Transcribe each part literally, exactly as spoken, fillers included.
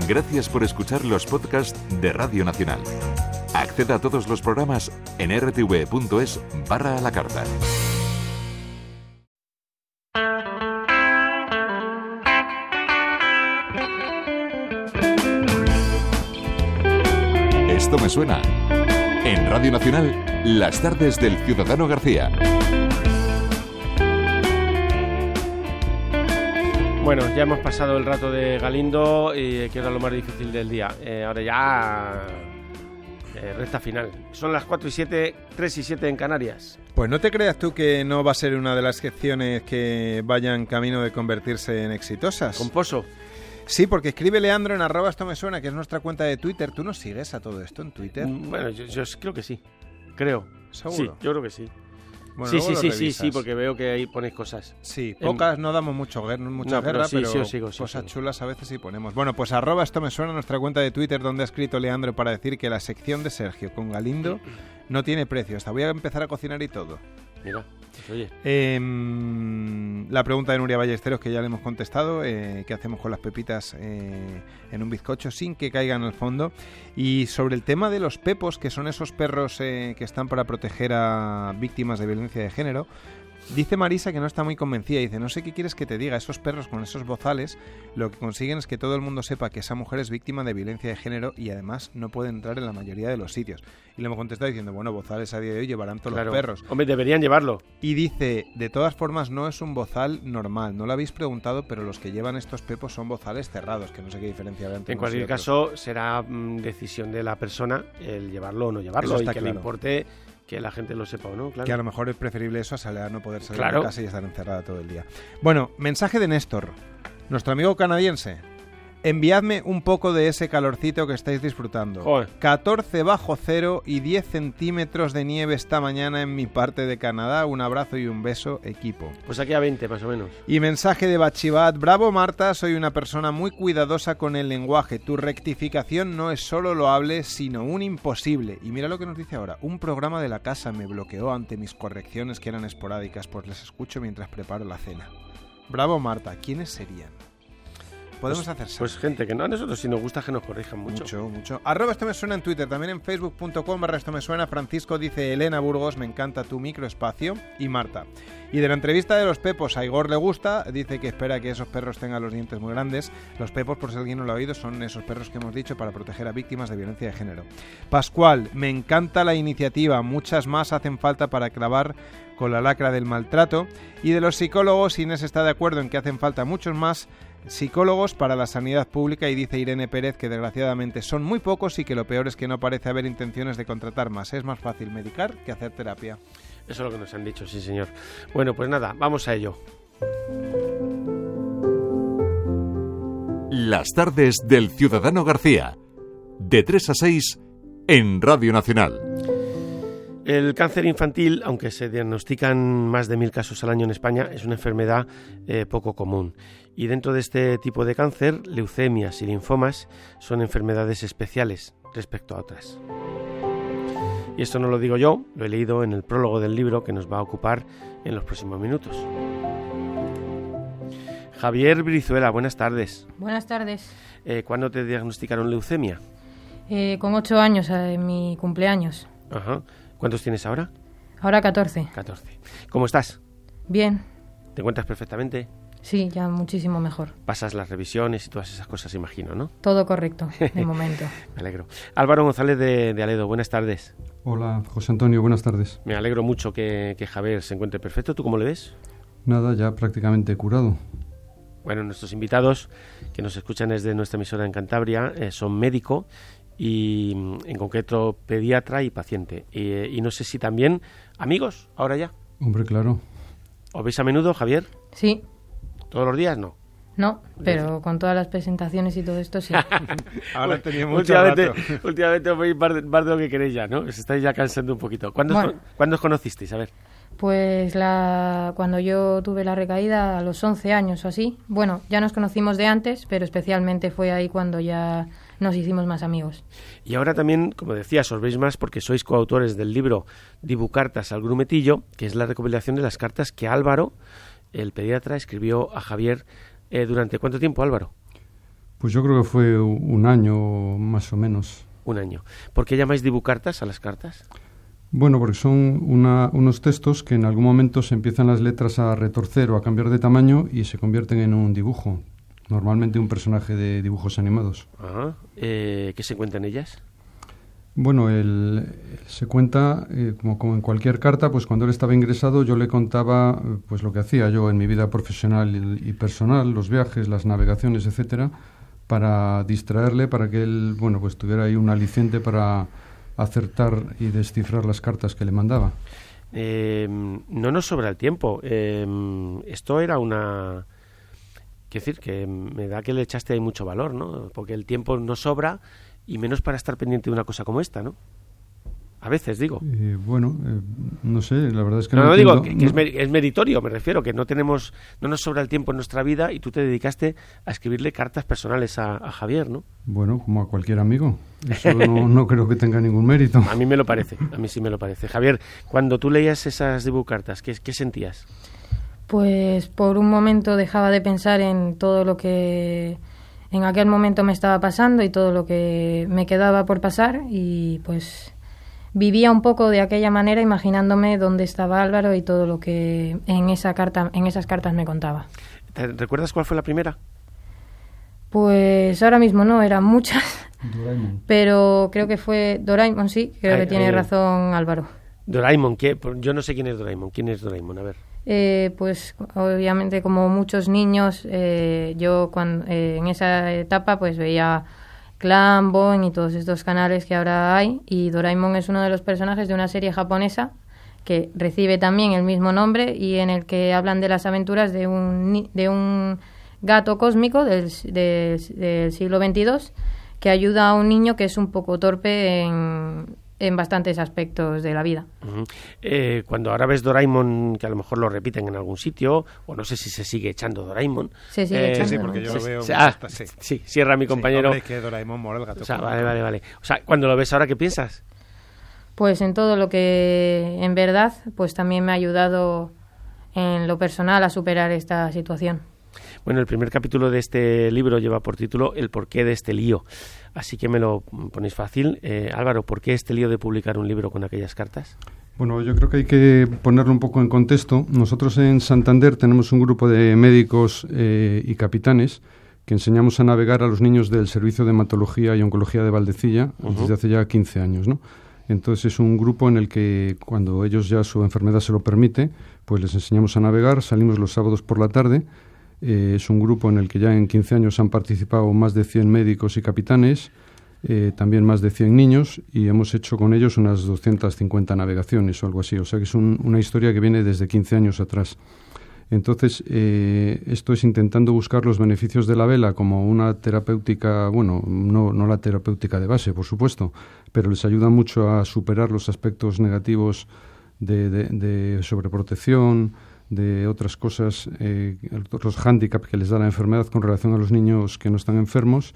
Gracias por escuchar los podcasts de Radio Nacional. Acceda a todos los programas en r t v punto es barra a la carta. Esto me suena. En Radio Nacional, las tardes del Ciudadano García. Bueno, ya hemos pasado el rato de Galindo y que era lo más difícil del día. Eh, ahora ya eh, recta final. Son las cuatro y siete, tres y siete en Canarias. Pues no te creas tú que no va a ser una de las secciones que vayan camino de convertirse en exitosas. Composo. Sí, porque escribe Leandro en arroba esto me suena, que es nuestra cuenta de Twitter. ¿Tú nos sigues a todo esto en Twitter? Bueno, yo, yo creo que sí. Creo. ¿Seguro? Sí, yo creo que sí. Bueno, sí, sí, sí, revisas. sí, sí, porque veo que ahí ponéis cosas. Sí, pocas en... no damos mucho guer mucha no, guerra, pero, sí, pero sí, sigo, sí, cosas sí. chulas a veces sí ponemos. Bueno, pues arroba esto me suena, nuestra cuenta de Twitter, donde ha escrito Leandro para decir que la sección de Sergio con Galindo no tiene precio. Hasta voy a empezar a cocinar y todo. Mira, pues oye. Eh, la pregunta de Nuria Ballesteros, que ya le hemos contestado, eh, ¿qué hacemos con las pepitas eh, en un bizcocho sin que caigan al fondo? Y sobre el tema de los pepos, que son esos perros eh, que están para proteger a víctimas de violencia de género, dice Marisa que no está muy convencida. Dice, no sé qué quieres que te diga, esos perros con esos bozales lo que consiguen es que todo el mundo sepa que esa mujer es víctima de violencia de género y además no puede entrar en la mayoría de los sitios. Y le hemos contestado diciendo, bueno, bozales a día de hoy llevarán todos claro. los perros. Hombre, deberían llevarlo. Y dice, de todas formas no es un bozal normal, no lo habéis preguntado, pero los que llevan estos pepos son bozales cerrados, que no sé qué diferencia habrá entre En unos cualquier y otros. caso, será mm, decisión de la persona el llevarlo o no llevarlo, y que claro. le importe que la gente lo sepa o no, claro. Que a lo mejor es preferible eso a salir a no poder salir claro. de casa y estar encerrada todo el día. Bueno, mensaje de Néstor, nuestro amigo canadiense. Enviadme un poco de ese calorcito que estáis disfrutando. Joder. catorce bajo cero y diez centímetros de nieve esta mañana en mi parte de Canadá. Un abrazo y un beso, equipo. Pues aquí a veinte, más o menos. Y mensaje de Bachibat. Bravo, Marta, soy una persona muy cuidadosa con el lenguaje. Tu rectificación no es solo loable, sino un imposible. Y mira lo que nos dice ahora. Un programa de la casa me bloqueó ante mis correcciones que eran esporádicas, pues les escucho mientras preparo la cena. Bravo, Marta. ¿Quiénes serían? Podemos pues, hacer Pues gente que no, a nosotros si nos gusta que nos corrijan mucho. Mucho, mucho. Arroba esto me suena en Twitter, también en facebook punto com barra esto me suena. Francisco dice, Elena Burgos, me encanta tu microespacio. Y Marta. Y de la entrevista de los pepos, a Igor le gusta, dice que espera que esos perros tengan los dientes muy grandes. Los pepos, por si alguien no lo ha oído, son esos perros que hemos dicho para proteger a víctimas de violencia de género. Pascual, me encanta la iniciativa, muchas más hacen falta para clavar con la lacra del maltrato. Y de los psicólogos, Inés está de acuerdo en que hacen falta muchos más psicólogos para la sanidad pública, y dice Irene Pérez que desgraciadamente son muy pocos y que lo peor es que no parece haber intenciones de contratar más. Es más fácil medicar que hacer terapia. Eso es lo que nos han dicho, sí señor. Bueno, pues nada, vamos a ello. Las tardes del Ciudadano García, de tres a seis en Radio Nacional. El cáncer infantil, aunque se diagnostican más de mil casos al año en España, es una enfermedad eh, poco común. Y dentro de este tipo de cáncer, leucemias y linfomas son enfermedades especiales respecto a otras. Y esto no lo digo yo, lo he leído en el prólogo del libro que nos va a ocupar en los próximos minutos. Javier Brizuela, buenas tardes. Buenas tardes. Eh, ¿Cuándo te diagnosticaron leucemia? Eh, con ocho años, en eh, mi cumpleaños. Ajá. ¿Cuántos tienes ahora? Ahora catorce. catorce. ¿Cómo estás? Bien. ¿Te encuentras perfectamente? Sí, ya muchísimo mejor. Pasas las revisiones y todas esas cosas, imagino, ¿no? Todo correcto, de momento. Me alegro. Álvaro González de, de Aledo, buenas tardes. Hola, José Antonio, buenas tardes. Me alegro mucho que, que Javier se encuentre perfecto. ¿Tú cómo le ves? Nada, ya prácticamente curado. Bueno, nuestros invitados que nos escuchan desde nuestra emisora en Cantabria eh, son médico y en concreto pediatra y paciente. Y, y no sé si también amigos, ahora ya. Hombre, claro. ¿Os veis a menudo, Javier? Sí. ¿Todos los días? No. No, pero con todas las presentaciones y todo esto sí. Ahora tenía mucho últimamente, rato. últimamente os veis más de, más de lo que queréis ya, ¿no? Os estáis ya cansando un poquito. ¿Cuándo, bueno, os, ¿cuándo os conocisteis? A ver. Pues la, cuando yo tuve la recaída a los once años o así. Bueno, ya nos conocimos de antes, pero especialmente fue ahí cuando ya nos hicimos más amigos. Y ahora también, como decías, os veis más porque sois coautores del libro Dibu Cartas al Grumetillo, que es la recopilación de las cartas que Álvaro, el pediatra, escribió a Javier. Eh, ¿Durante cuánto tiempo, Álvaro? Pues yo creo que fue un año más o menos. Un año. ¿Por qué llamáis dibucartas a las cartas? Bueno, porque son una, unos textos que en algún momento se empiezan las letras a retorcer o a cambiar de tamaño y se convierten en un dibujo. Normalmente un personaje de dibujos animados. Ah, eh, ¿qué se cuenta en ellas? Bueno, el, se cuenta, eh, como, como en cualquier carta, pues cuando él estaba ingresado yo le contaba pues lo que hacía yo en mi vida profesional y, y personal, los viajes, las navegaciones, etcétera, para distraerle, para que él, bueno, pues tuviera ahí un aliciente para acertar y descifrar las cartas que le mandaba. Eh, no nos sobra el tiempo. Eh, esto era una... Quiero decir, que me da que le echaste ahí mucho valor, ¿no? Porque el tiempo no sobra y menos para estar pendiente de una cosa como esta, ¿no? A veces, digo. Eh, bueno, eh, no sé, la verdad es que no... No, no entiendo, digo que, que no. Es, mer- es meritorio, me refiero, que no tenemos, no nos sobra el tiempo en nuestra vida y tú te dedicaste a escribirle cartas personales a, a Javier, ¿no? Bueno, como a cualquier amigo. Eso no, no creo que tenga ningún mérito. A mí me lo parece, a mí sí me lo parece. Javier, cuando tú leías esas dibucartas, ¿qué, qué sentías? Pues por un momento dejaba de pensar en todo lo que en aquel momento me estaba pasando y todo lo que me quedaba por pasar y pues vivía un poco de aquella manera imaginándome dónde estaba Álvaro y todo lo que en esa carta, en esas cartas me contaba. ¿Te recuerdas cuál fue la primera? Pues ahora mismo no, eran muchas, Doraemon. pero creo que fue Doraemon, sí, creo Ay, que tiene ay, razón Álvaro. Doraemon, ¿qué? Yo no sé quién es Doraemon. ¿Quién es Doraemon? A ver. Eh, pues obviamente como muchos niños, eh, yo cuando, eh, en esa etapa pues veía Clan, Boing y todos estos canales que ahora hay, y Doraemon es uno de los personajes de una serie japonesa que recibe también el mismo nombre y en el que hablan de las aventuras de un, ni- de un gato cósmico del, del, del siglo veintidós que ayuda a un niño que es un poco torpe en, en bastantes aspectos de la vida. Uh-huh. Eh, cuando ahora ves Doraemon, que a lo mejor lo repiten en algún sitio, o no sé si se sigue echando Doraemon. Se sigue Eh, echando, Sí, ¿no? porque yo lo Se- veo... se- me ah, gusta, sí. sí, cierra mi compañero. Sí, hombre, que Doraemon mola el gato. O sea, cósmico. vale, vale, vale. O sea, cuando lo ves ahora, ¿qué piensas? Pues en todo lo que en verdad pues también me ha ayudado en lo personal a superar esta situación. Bueno, el primer capítulo de este libro lleva por título El porqué de este lío. Así que me lo ponéis fácil. Eh, Álvaro, ¿por qué este lío de publicar un libro con aquellas cartas? Bueno, yo creo que hay que ponerlo un poco en contexto. Nosotros en Santander tenemos un grupo de médicos eh, y capitanes que enseñamos a navegar a los niños del Servicio de Hematología y Oncología de Valdecilla Uh-huh. desde hace ya quince años, ¿no? Entonces es un grupo en el que cuando ellos ya su enfermedad se lo permite, pues les enseñamos a navegar, salimos los sábados por la tarde. Eh, es un grupo en el que ya en quince años han participado más de cien médicos y capitanes, eh, también más de cien niños, y hemos hecho con ellos unas doscientas cincuenta navegaciones o algo así. O sea que es un- una historia que viene desde quince años atrás. Entonces, eh, esto es intentando buscar los beneficios de la vela como una terapéutica, bueno, no, no la terapéutica de base, por supuesto, pero les ayuda mucho a superar los aspectos negativos de, de, de sobreprotección, de otras cosas, eh, otros hándicaps que les da la enfermedad con relación a los niños que no están enfermos.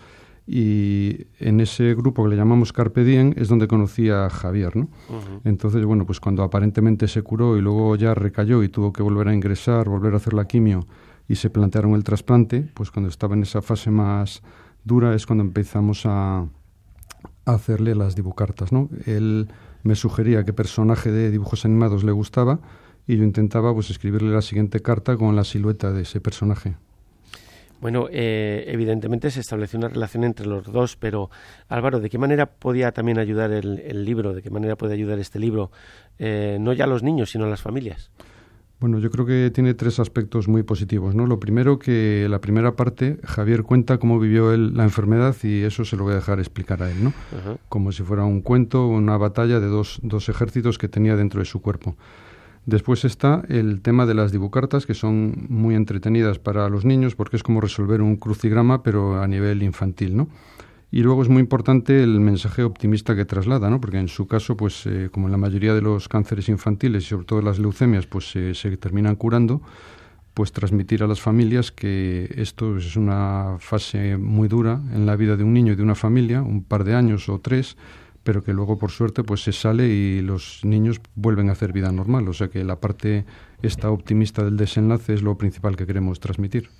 Y en ese grupo que le llamamos Carpe Diem es donde conocí a Javier, ¿no? Uh-huh. Entonces, bueno, pues cuando aparentemente se curó y luego ya recayó y tuvo que volver a ingresar, volver a hacer la quimio y se plantearon el trasplante, pues cuando estaba en esa fase más dura es cuando empezamos a, a hacerle las dibucartas, ¿no? Él me sugería qué personaje de dibujos animados le gustaba y yo intentaba pues escribirle la siguiente carta con la silueta de ese personaje. Bueno, eh, evidentemente se estableció una relación entre los dos, pero Álvaro, ¿de qué manera podía también ayudar el, el libro? ¿De qué manera puede ayudar este libro? Eh, no ya a los niños, sino a las familias. Bueno, yo creo que tiene tres aspectos muy positivos, ¿no? Lo primero, que la primera parte, Javier cuenta cómo vivió él la enfermedad y eso se lo voy a dejar explicar a él, ¿no? Ajá. Como si fuera un cuento, una batalla de dos, dos ejércitos que tenía dentro de su cuerpo. Después está el tema de las dibucartas, que son muy entretenidas para los niños porque es como resolver un crucigrama, pero a nivel infantil, ¿no? Y luego es muy importante el mensaje optimista que traslada, ¿no? Porque en su caso, pues eh, como en la mayoría de los cánceres infantiles y sobre todo las leucemias, pues eh, se terminan curando, pues transmitir a las familias que esto es una fase muy dura en la vida de un niño y de una familia, un par de años o tres, pero que luego, por suerte, pues se sale y los niños vuelven a hacer vida normal. O sea que la parte esta optimista del desenlace es lo principal que queremos transmitir.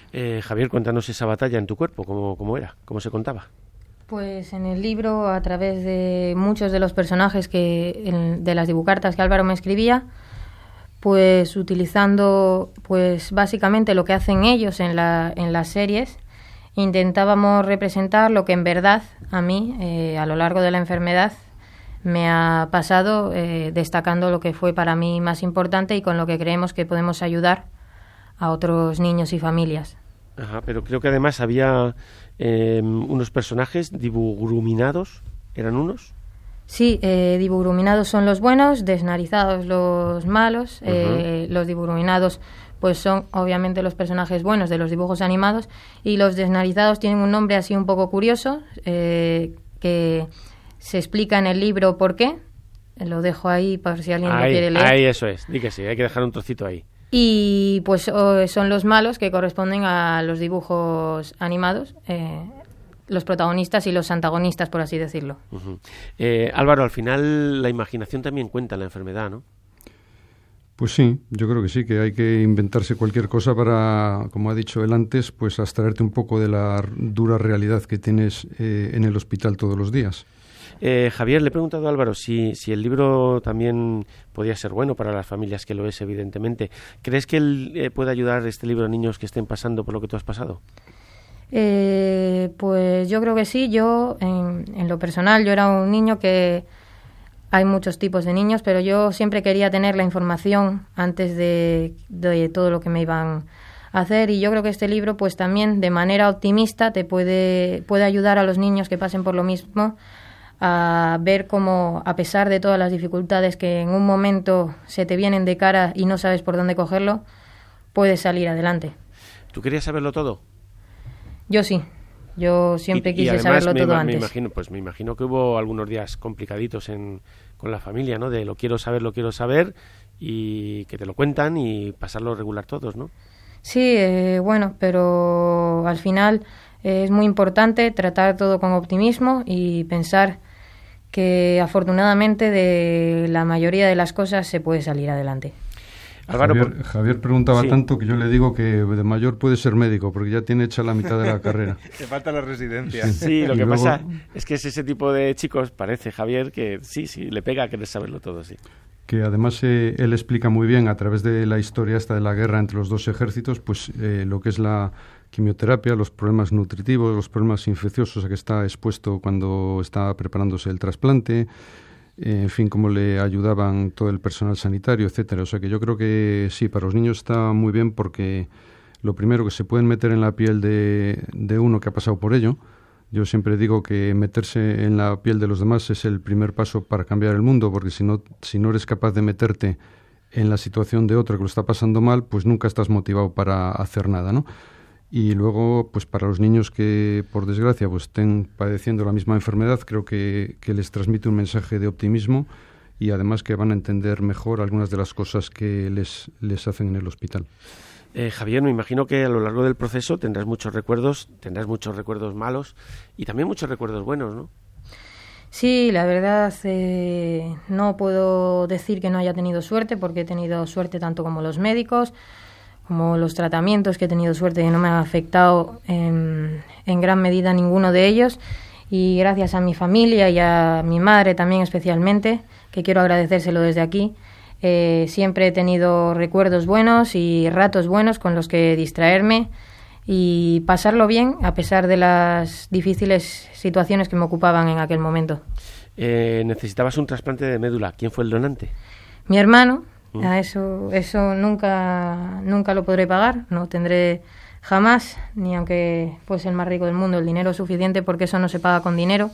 Eh, Javier, cuéntanos esa batalla en tu cuerpo, ¿cómo, cómo era? ¿Cómo se contaba? Pues en el libro, a través de muchos de los personajes que en, de las dibucartas que Álvaro me escribía, pues utilizando pues básicamente lo que hacen ellos en, la, en las series, intentábamos representar lo que en verdad a mí, eh, a lo largo de la enfermedad, me ha pasado, eh, destacando lo que fue para mí más importante y con lo que creemos que podemos ayudar a otros niños y familias. Ajá, pero creo que además había eh, unos personajes dibuguruminados, ¿eran unos? Sí, eh, dibuguruminados son los buenos, desnarizados los malos. Uh-huh. eh, los dibuguruminados pues son obviamente los personajes buenos de los dibujos animados, y los desnarizados tienen un nombre así un poco curioso, eh, que se explica en el libro por qué. Lo dejo ahí por si alguien ahí, lo quiere leer. Ahí, eso es, di que sí, hay que dejar un trocito ahí. Y pues oh, son los malos, que corresponden a los dibujos animados, eh, los protagonistas y los antagonistas, por así decirlo. Uh-huh. eh, Álvaro, al final la imaginación también cuenta en la enfermedad, ¿no? Pues sí, yo creo que sí, que hay que inventarse cualquier cosa para, como ha dicho él antes, pues abstraerte un poco de la dura realidad que tienes eh, en el hospital todos los días. Eh, Javier, le he preguntado a Álvaro si, si el libro también podía ser bueno para las familias, que lo es, evidentemente. ¿Crees que él eh, puede ayudar este libro a niños que estén pasando por lo que tú has pasado? Eh, pues yo creo que sí. Yo, en, en lo personal, yo era un niño que... Hay muchos tipos de niños, pero yo siempre quería tener la información antes de, de todo lo que me iban a hacer, y yo creo que este libro pues también de manera optimista te puede, puede ayudar a los niños que pasen por lo mismo a ver cómo, a pesar de todas las dificultades que en un momento se te vienen de cara y no sabes por dónde cogerlo, puedes salir adelante. ¿Tú querías saberlo todo? Yo sí. Yo siempre y, quise y además saberlo me, todo me antes. Imagino, pues me imagino que hubo algunos días complicaditos en, con la familia, ¿no? De lo quiero saber, lo quiero saber, y que te lo cuentan y pasarlo regular todos, ¿no? Sí, eh, bueno, pero al final eh, es muy importante tratar todo con optimismo y pensar que afortunadamente de la mayoría de las cosas se puede salir adelante. Álvaro, Javier, por... Javier preguntaba sí. tanto que yo le digo que de mayor puede ser médico, porque ya tiene hecha la mitad de la carrera. Te falta la residencia. Sí, sí, lo y que luego... pasa es que es ese tipo de chicos, parece, Javier, que sí, sí, le pega a querer saberlo todo, sí. Que además eh, él explica muy bien a través de la historia esta de la guerra entre los dos ejércitos, pues eh, lo que es la quimioterapia, los problemas nutritivos, los problemas infecciosos a que está expuesto cuando está preparándose el trasplante, eh, en fin, cómo le ayudaban todo el personal sanitario, etcétera. O sea que yo creo que sí, para los niños está muy bien, porque lo primero, que se pueden meter en la piel de, de uno que ha pasado por ello. Yo siempre digo que meterse en la piel de los demás es el primer paso para cambiar el mundo, porque si no, si no eres capaz de meterte en la situación de otro que lo está pasando mal, pues nunca estás motivado para hacer nada, ¿no? Y luego, pues para los niños que, por desgracia, pues estén padeciendo la misma enfermedad, creo que, que les transmite un mensaje de optimismo, y además que van a entender mejor algunas de las cosas que les, les hacen en el hospital. Eh, Javier, me imagino que a lo largo del proceso tendrás muchos recuerdos, tendrás muchos recuerdos malos y también muchos recuerdos buenos, ¿no? Sí, la verdad, eh, no puedo decir que no haya tenido suerte, porque he tenido suerte tanto como los médicos, como los tratamientos, que he tenido suerte y no me ha afectado en, en gran medida ninguno de ellos, y gracias a mi familia y a mi madre también especialmente, que quiero agradecérselo desde aquí. Eh, siempre he tenido recuerdos buenos y ratos buenos con los que distraerme y pasarlo bien a pesar de las difíciles situaciones que me ocupaban en aquel momento. Eh, necesitabas un trasplante de médula. ¿Quién fue el donante? Mi hermano. ¿Mm? A eso, eso nunca, nunca lo podré pagar, no tendré jamás, ni aunque fuese el más rico del mundo, el dinero suficiente, porque eso no se paga con dinero,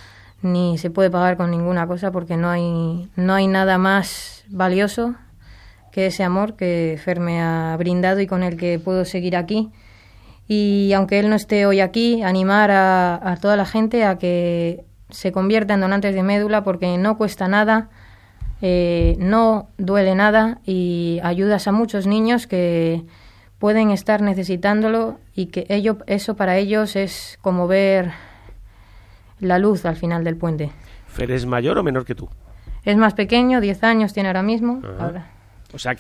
ni se puede pagar con ninguna cosa, porque no hay, no hay nada más valioso que ese amor que Fer me ha brindado y con el que puedo seguir aquí. Y aunque él no esté hoy aquí, animar a, a toda la gente a que se convierta en donantes de médula, porque no cuesta nada, eh, no duele nada y ayudas a muchos niños que pueden estar necesitándolo, y que ello, eso para ellos es como ver la luz al final del puente. ¿Fer es mayor o menor que tú? Es más pequeño, diez años tiene ahora mismo. Ajá. Ahora. O sea que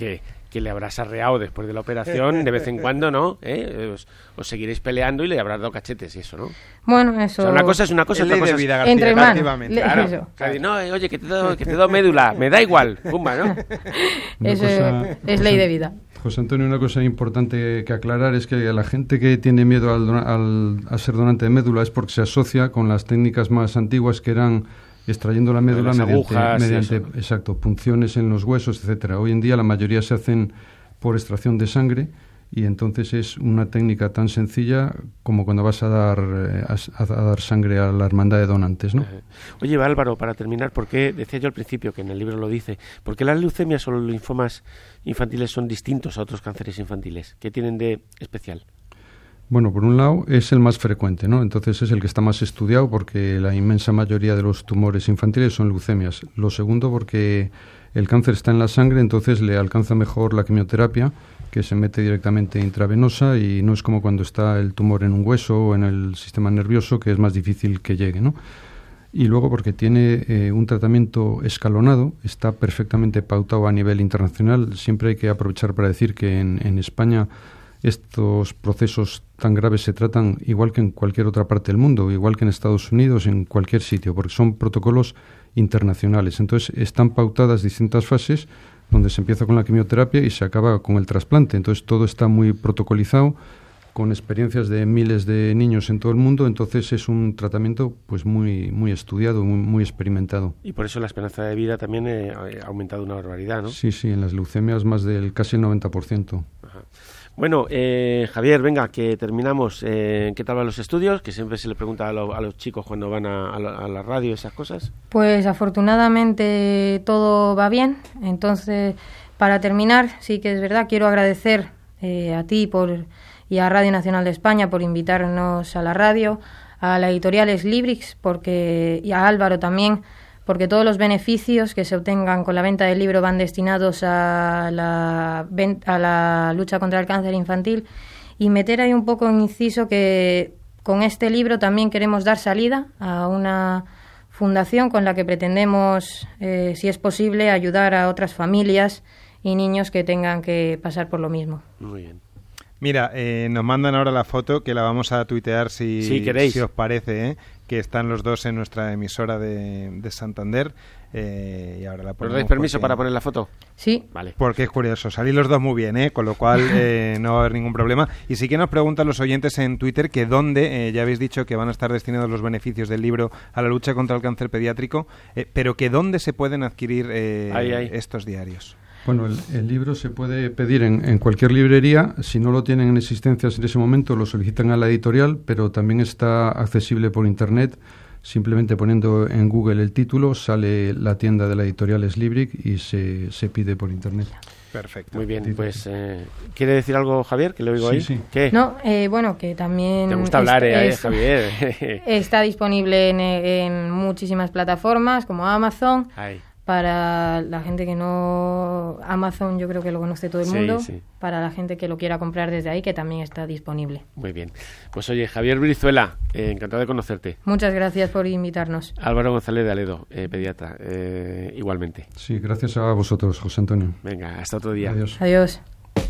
que le habrás arreado después de la operación de vez en cuando, ¿no? ¿Eh? Os, os seguiréis peleando y le habrás dado cachetes y eso, ¿no? Bueno, eso... O sea, una cosa es una cosa, Es otra ley de cosa vida, es... García, Entre hermanos. efectivamente. Le- Claro, eso. claro, no, eh, oye, que te doy, que te doy médula, me da igual, pumba, ¿no? Una Eso cosa- es ley de vida. José Antonio, una cosa importante que aclarar es que la gente que tiene miedo al, dona- al- a ser donante de médula es porque se asocia con las técnicas más antiguas que eran extrayendo la médula Las mediante, agujas y mediante eso. exacto, punciones en los huesos, etcétera. Hoy en día la mayoría se hacen por extracción de sangre y entonces es una técnica tan sencilla como cuando vas a dar eh, a, a dar sangre a la hermandad de donantes, ¿no? Oye, Álvaro, para terminar, ¿por qué, decía yo al principio, que en el libro lo dice, por qué las leucemias o los linfomas infantiles son distintos a otros cánceres infantiles? ¿Qué tienen de especial? Bueno, por un lado es el más frecuente, ¿no? Entonces es el que está más estudiado porque la inmensa mayoría de los tumores infantiles son leucemias. Lo segundo porque el cáncer está en la sangre, entonces le alcanza mejor la quimioterapia, que se mete directamente intravenosa y no es como cuando está el tumor en un hueso o en el sistema nervioso, que es más difícil que llegue, ¿no? Y luego porque tiene eh, un tratamiento escalonado, está perfectamente pautado a nivel internacional. Siempre hay que aprovechar para decir que en, en España estos procesos tan graves se tratan igual que en cualquier otra parte del mundo, igual que en Estados Unidos, en cualquier sitio, porque son protocolos internacionales. Entonces están pautadas distintas fases donde se empieza con la quimioterapia y se acaba con el trasplante. Entonces todo está muy protocolizado, con experiencias de miles de niños en todo el mundo. Entonces es un tratamiento pues muy muy estudiado, muy, muy experimentado. Y por eso la esperanza de vida también eh, ha aumentado una barbaridad, ¿no? Sí, sí, en las leucemias más del casi el noventa por ciento. Ajá. Bueno, eh, Javier, venga, que terminamos. Eh, ¿Qué tal van los estudios? Que siempre se le pregunta a, lo, a los chicos cuando van a, a, la, a la radio esas cosas. Pues afortunadamente todo va bien. Entonces, para terminar, sí que es verdad, quiero agradecer eh, a ti por, y a Radio Nacional de España por invitarnos a la radio, a la editorial Exlibrix porque, y a Álvaro también, porque todos los beneficios que se obtengan con la venta del libro van destinados a la, a la lucha contra el cáncer infantil. Y meter ahí un poco en inciso que con este libro también queremos dar salida a una fundación con la que pretendemos, eh, si es posible, ayudar a otras familias y niños que tengan que pasar por lo mismo. Muy bien. Mira, eh, nos mandan ahora la foto que la vamos a tuitear si, Si queréis. si os parece, ¿eh? Que están los dos en nuestra emisora de, de Santander. Eh, y ahora la ¿Os ponemos dais permiso porque- para poner la foto? Sí. Vale. Porque es curioso, salís los dos muy bien, ¿eh? Con lo cual eh, no va a haber ningún problema. Y sí que nos preguntan los oyentes en Twitter que dónde, eh, ya habéis dicho que van a estar destinados los beneficios del libro a la lucha contra el cáncer pediátrico, eh, pero que dónde se pueden adquirir eh, Ahí, ahí. estos diarios. Bueno, el, el libro se puede pedir en, en cualquier librería. Si no lo tienen en existencias en ese momento, lo solicitan a la editorial, pero también está accesible por Internet. Simplemente poniendo en Google el título, sale la tienda de la editorial Exlibrix y se, se pide por Internet. Perfecto. Muy bien, pues eh, ¿quiere decir algo, Javier? Que lo oigo Sí, ahí. sí. ¿Qué? No, eh, bueno, que también... Te gusta hablar, es- eh, es- Javier. Está disponible en, en muchísimas plataformas como Amazon. Ay. Para la gente que no... Amazon yo creo que lo conoce todo el Sí, mundo. sí. Para la gente que lo quiera comprar desde ahí, que también está disponible. Muy bien. Pues oye, Javier Brizuela, eh, encantado de conocerte. Muchas gracias por invitarnos. Álvaro González de Aledo, eh, pediatra, eh, igualmente. Sí, gracias a vosotros, José Antonio. Venga, hasta otro día. Adiós. Adiós.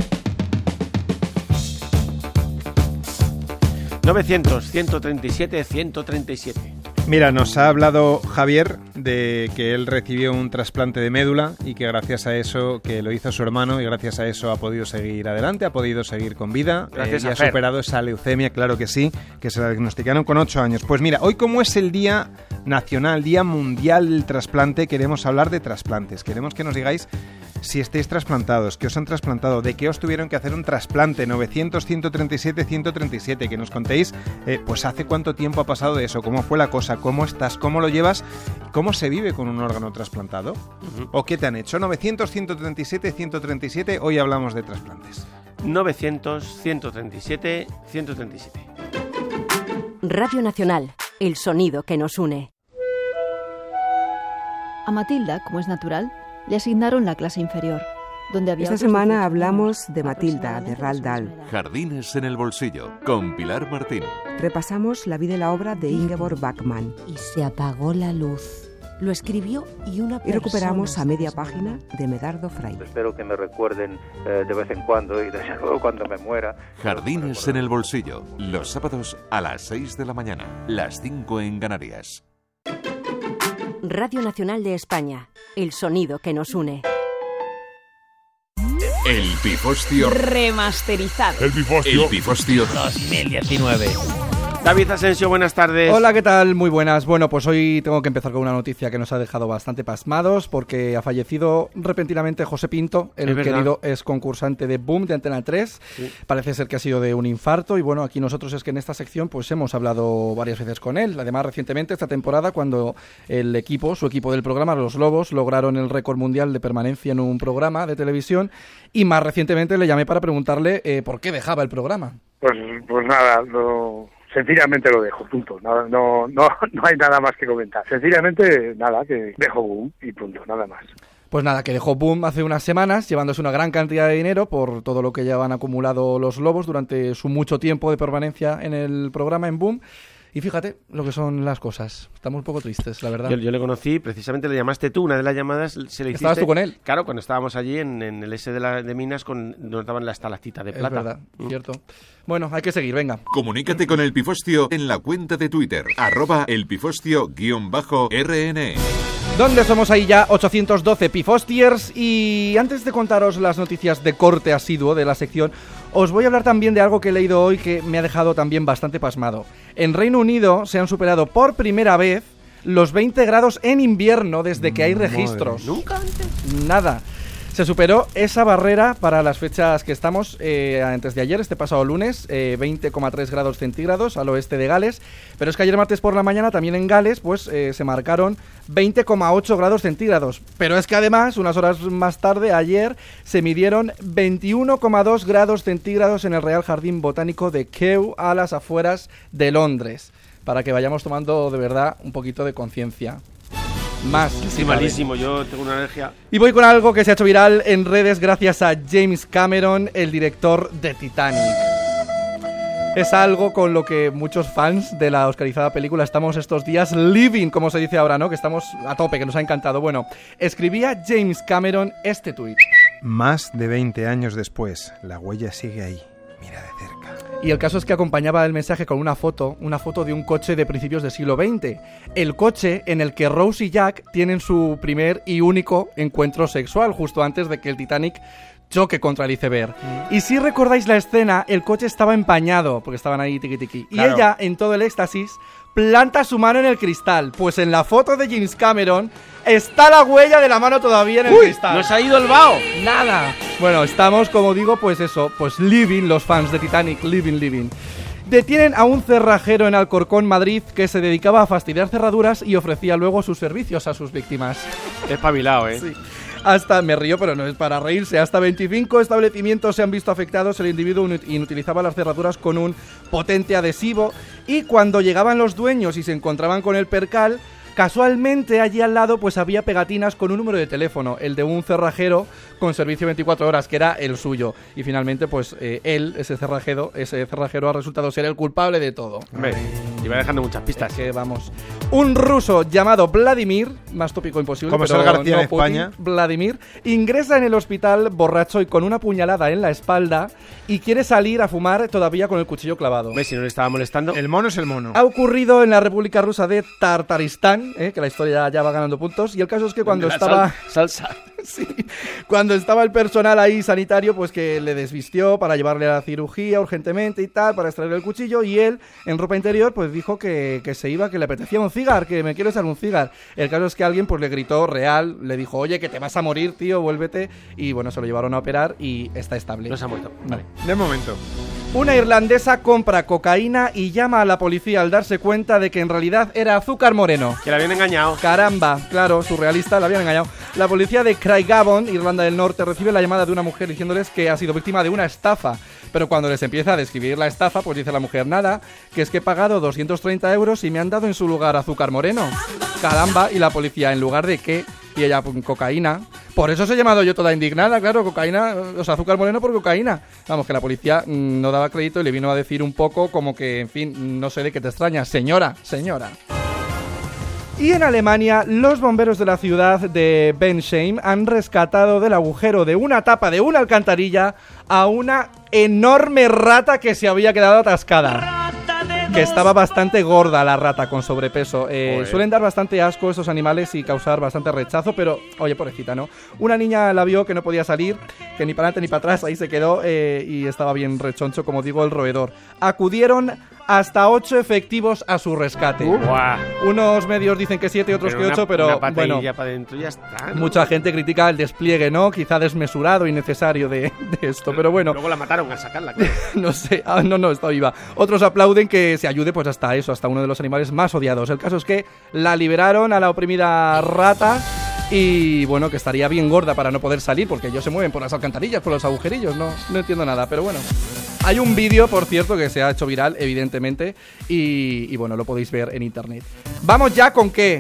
novecientos, ciento treinta y siete, ciento treinta y siete. Mira, nos ha hablado Javier de que él recibió un trasplante de médula y que gracias a eso, que lo hizo su hermano y gracias a eso ha podido seguir adelante, ha podido seguir con vida. Gracias y a ha Fer. superado esa leucemia, claro que sí, que se la diagnosticaron con ocho años. Pues mira, hoy como es el Día Nacional, Día Mundial del Trasplante, queremos hablar de trasplantes. Queremos que nos digáis si estáis trasplantados, que os han trasplantado, de qué os tuvieron que hacer un trasplante. Novecientos, ciento treinta y siete, ciento treinta y siete, que nos contéis eh, pues hace cuánto tiempo ha pasado de eso, cómo fue la cosa, cómo estás, cómo lo llevas, cómo se vive con un órgano trasplantado, Uh-huh. o qué te han hecho. Novecientos, ciento treinta y siete, ciento treinta y siete, hoy hablamos de trasplantes. novecientos, ciento treinta y siete, ciento treinta y siete. Radio Nacional, el sonido que nos une. A Matilda, como es natural, le asignaron la clase inferior, donde había Esta otros semana dieciocho hablamos niños, de Matilda, de aproximadamente Roald de su Dahl. misma edad. Jardines en el bolsillo, con Pilar Martín. Repasamos la vida y la obra de Ingeborg Bachmann. Y se apagó la luz. lo escribió y una persona... Y recuperamos a media página de Medardo Fraile. Espero que me recuerden eh, de vez en cuando y desde luego cuando me muera. Jardines en el bolsillo, los sábados a las seis de la mañana, las cinco en Canarias. Radio Nacional de España, el sonido que nos une. El Pifostio remasterizado. El Pifostio. El Pifostio dos mil diecinueve. David Asensio, buenas tardes. Hola, ¿qué tal? Muy buenas. Bueno, pues hoy tengo que empezar con una noticia que nos ha dejado bastante pasmados porque ha fallecido repentinamente José Pinto, el es querido ex concursante de Boom de Antena tres. Sí. Parece ser que ha sido de un infarto y bueno, aquí nosotros es que en esta sección pues hemos hablado varias veces con él. Además, recientemente esta temporada cuando el equipo, su equipo del programa, Los Lobos, lograron el récord mundial de permanencia en un programa de televisión y más recientemente le llamé para preguntarle eh, por qué dejaba el programa. Pues, pues nada, lo... Sencillamente lo dejo, punto. No, no, no, no hay nada más que comentar. Sencillamente, nada, que dejo Boom y punto, nada más. Pues nada, que dejó Boom hace unas semanas, llevándose una gran cantidad de dinero por todo lo que ya han acumulado los Lobos durante su mucho tiempo de permanencia en el programa en Boom. Y fíjate lo que son las cosas. Estamos un poco tristes, la verdad. Yo, yo le conocí, precisamente le llamaste tú, una de las llamadas se le hiciste. ¿Estabas tú con él? Claro, cuando estábamos allí en, en el S de, la, de Minas, con, donde estaban la estalactita de plata. Es verdad, mm. cierto. Bueno, hay que seguir, venga. Comunícate con el Pifostio en la cuenta de Twitter, arroba elpifostio guión bajo R N E. ¿Dónde somos ahí ya? ochocientos doce Pifostiers. Y antes de contaros las noticias de corte asiduo de la sección, os voy a hablar también de algo que he leído hoy que me ha dejado también bastante pasmado. En Reino Unido se han superado por primera vez los veinte grados en invierno desde que hay registros. Madre, ¿nunca antes? Nada. Se superó esa barrera para las fechas que estamos, eh, antes de ayer, este pasado lunes, eh, veinte coma tres grados centígrados al oeste de Gales, pero es que ayer martes por la mañana también en Gales pues eh, se marcaron veinte coma ocho grados centígrados, pero es que además unas horas más tarde, ayer, se midieron veintiuno coma dos grados centígrados en el Real Jardín Botánico de Kew a las afueras de Londres, para que vayamos tomando de verdad un poquito de conciencia. Más. Sí, malísimo, yo tengo una alergia. Y voy con algo que se ha hecho viral en redes gracias a James Cameron, el director de Titanic. Es algo con lo que muchos fans de la oscarizada película estamos estos días living, como se dice ahora, ¿no? Que estamos a tope, que nos ha encantado. Bueno, escribía James Cameron este tuit. Más de veinte años después, la huella sigue ahí. Mira de cerca. Y el caso es que acompañaba el mensaje con una foto, una foto de un coche de principios del siglo veinte. El coche en el que Rose y Jack tienen su primer y único encuentro sexual, justo antes de que el Titanic choque contra el iceberg. Mm. Y si recordáis la escena, el coche estaba empañado, porque estaban ahí tiqui tiqui. Claro. Y ella, en todo el éxtasis, planta su mano en el cristal. Pues en la foto de James Cameron está la huella de la mano todavía en el Uy, cristal. ¡No se ha ido el vaho! ¡Nada! Bueno, estamos, como digo, pues eso, pues living, los fans de Titanic, living, living. Detienen a un cerrajero en Alcorcón, Madrid, que se dedicaba a fastidiar cerraduras y ofrecía luego sus servicios a sus víctimas. Espabilado, ¿eh? Sí. Hasta, me río, pero no es para reírse, hasta veinticinco establecimientos se han visto afectados. El individuo inutilizaba las cerraduras con un potente adhesivo y cuando llegaban los dueños y se encontraban con el percal, casualmente allí al lado pues había pegatinas con un número de teléfono, el de un cerrajero con servicio veinticuatro horas, que era el suyo. Y finalmente pues eh, él, ese cerrajero, ese cerrajero ha resultado ser el culpable de todo. Hombre, iba dejando muchas pistas. Es que vamos. Un ruso llamado Vladimir, más tópico imposible, como pero Ser García no en Putin, España. Vladimir ingresa en el hospital borracho y con una puñalada en la espalda y quiere salir a fumar todavía con el cuchillo clavado. ¿Ves si no le estaba molestando? El mono es el mono. Ha ocurrido en la República Rusa de Tartaristán, eh, que la historia ya va ganando puntos, y el caso es que cuando estaba... Sal, salsa. Sí, cuando estaba el personal ahí sanitario, pues que le desvistió para llevarle a la cirugía urgentemente y tal, para extraerle el cuchillo, y él, en ropa interior, pues dijo que, que se iba, que le apetecía un cigar, que me quiero echar un cigar. El caso es que alguien pues le gritó real, le dijo, oye, que te vas a morir, tío, vuélvete, y bueno, se lo llevaron a operar y está estable. No se ha muerto. Vale. De momento. Una irlandesa compra cocaína y llama a la policía al darse cuenta de que en realidad era azúcar moreno. Que la habían engañado. Caramba, claro, surrealista, la habían engañado. La policía de Craigavon, Irlanda del Norte, recibe la llamada de una mujer diciéndoles que ha sido víctima de una estafa. Pero cuando les empieza a describir la estafa, pues dice la mujer, nada, que es que he pagado doscientos treinta euros y me han dado en su lugar azúcar moreno. Caramba, y la policía, ¿en lugar de qué? Y ella, pues, cocaína. Por eso os he llamado yo toda indignada, claro, cocaína, o sea, azúcar moreno por cocaína. Vamos, que la policía mmm, no daba crédito y le vino a decir un poco como que, en fin, no sé de qué te extraña. Señora, señora. Y en Alemania, los bomberos de la ciudad de Bensheim han rescatado del agujero de una tapa de una alcantarilla a una enorme rata que se había quedado atascada. Que estaba bastante gorda la rata, con sobrepeso. Eh, suelen dar bastante asco esos animales y causar bastante rechazo, pero, oye, pobrecita, ¿no? Una niña la vio que no podía salir, que ni para adelante ni para atrás, ahí se quedó eh, y estaba bien rechoncho, como digo, el roedor. Acudieron hasta ocho efectivos a su rescate. Uh, Unos medios dicen que siete, otros pero que una, ocho, pero una bueno, ya para dentro ya está, ¿no? Mucha gente critica el despliegue, ¿no? Quizá desmesurado y innecesario de, de esto, pero bueno. Luego la mataron al sacarla, claro. No sé, ah, no, no, está viva. Otros aplauden que se ayude pues hasta eso, hasta uno de los animales más odiados. El caso es que la liberaron a la oprimida rata y bueno, que estaría bien gorda para no poder salir, porque ellos se mueven por las alcantarillas, por los agujerillos, no, no entiendo nada, pero bueno. Hay un vídeo, por cierto, que se ha hecho viral, evidentemente, y, y bueno, lo podéis ver en internet. ¿Vamos ya con qué?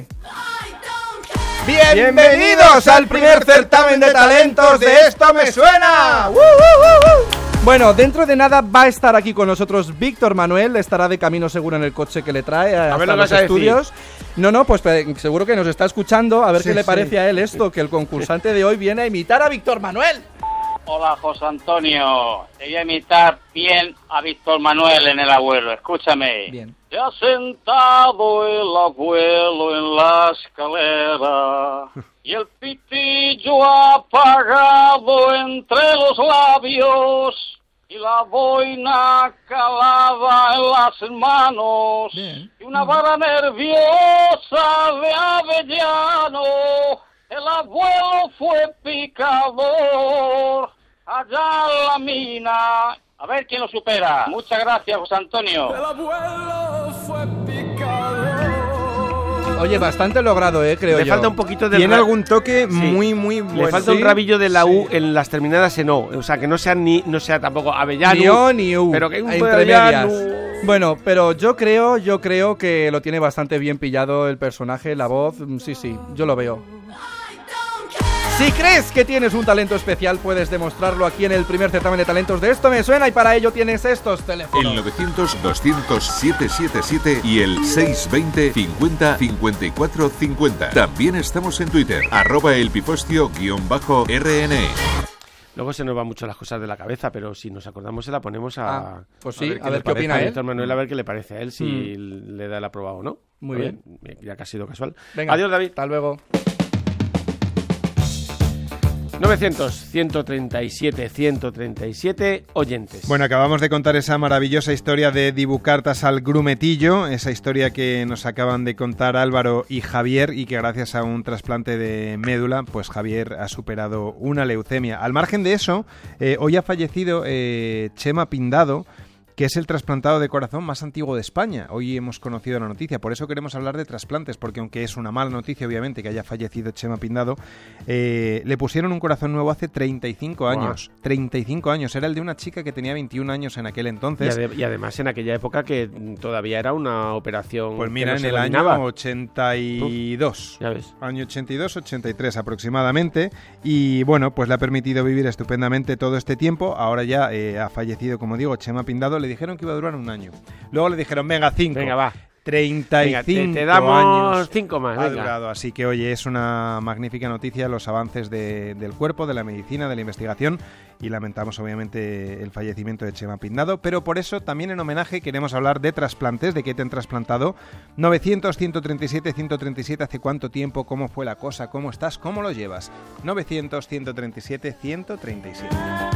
¡Bienvenidos al primer certamen de talentos de Esto Me Suena! ¡Uh, uh, uh, uh! Bueno, dentro de nada va a estar aquí con nosotros Víctor Manuel, estará de camino seguro en el coche que le trae a hasta los estudios. No, no, pues seguro que nos está escuchando, a ver sí, qué le sí. parece a él esto, que el concursante de hoy viene a imitar a Víctor Manuel. Hola, José Antonio. Te voy a imitar bien a Víctor Manuel en El Abuelo. Escúchame. Bien. Ya sentado el abuelo en la escalera y el pitillo apagado entre los labios y la boina calada en las manos bien. Y una vara nerviosa de avellano. El abuelo fue picador allá en la mina. A ver quién lo supera. Muchas gracias, José Antonio. El abuelo fue picador. Oye, bastante logrado, eh, creo Le yo. falta un poquito de... Tiene algún toque sí. muy, muy bueno. Le falta ¿Sí? un rabillo de la sí. U en las terminadas en O. O sea, que no sea ni no sea tampoco avellano. Ni O ni U. Pero que hay un entre medias. Bueno, pero yo creo, yo creo que lo tiene bastante bien pillado el personaje, la voz. Sí, sí, yo lo veo. Si crees que tienes un talento especial, puedes demostrarlo aquí en el primer certamen de talentos de Esto Me Suena, y para ello tienes estos teléfonos. El novecientos, doscientos, setecientos setenta y siete y el seiscientos veinte, cincuenta, cincuenta y cuatro, cincuenta. También estamos en Twitter, arroba elpifostio guión bajo R N E. Luego se nos van mucho las cosas de la cabeza, pero si nos acordamos se la ponemos a... Ah, pues sí, a ver, a ver qué, qué opina él. Manuel, a ver qué le parece a él, si mm. le da el aprobado o no. Muy bien. bien. Ya que ha sido casual. Venga, adiós, David. Hasta luego. novecientos, ciento treinta y siete, ciento treinta y siete oyentes. Bueno, acabamos de contar esa maravillosa historia de Dibucartas al grumetillo, esa historia que nos acaban de contar Álvaro y Javier, y que gracias a un trasplante de médula, pues Javier ha superado una leucemia. Al margen de eso, eh, hoy ha fallecido eh, Chema Pindado, que es el trasplantado de corazón más antiguo de España. Hoy hemos conocido la noticia, por eso queremos hablar de trasplantes, porque aunque es una mala noticia, obviamente, que haya fallecido Chema Pindado, eh, le pusieron un corazón nuevo hace treinta y cinco años. Wow. treinta y cinco años. Era el de una chica que tenía veintiún años en aquel entonces. Y, ade- y además en aquella época que todavía era una operación. Pues mira, que no en el dominaba. año ochenta y dos. Uf, ya ves. Año ochenta y dos, ochenta y tres aproximadamente. Y bueno, pues le ha permitido vivir estupendamente todo este tiempo. Ahora ya eh, ha fallecido, como digo, Chema Pindado. Le dijeron que iba a durar un año. Luego le dijeron, venga, cinco. Venga, va. treinta y cinco venga, te, te damos años cinco más, ha venga. durado, así que oye, es una magnífica noticia los avances de, del cuerpo, de la medicina, de la investigación, y lamentamos obviamente el fallecimiento de Chema Pindado, pero por eso también en homenaje queremos hablar de trasplantes, de qué te han trasplantado. Novecientos, ciento treinta y siete, ciento treinta y siete, ¿hace cuánto tiempo? ¿Cómo fue la cosa? ¿Cómo estás? ¿Cómo lo llevas? Novecientos, ciento treinta y siete, ciento treinta y siete.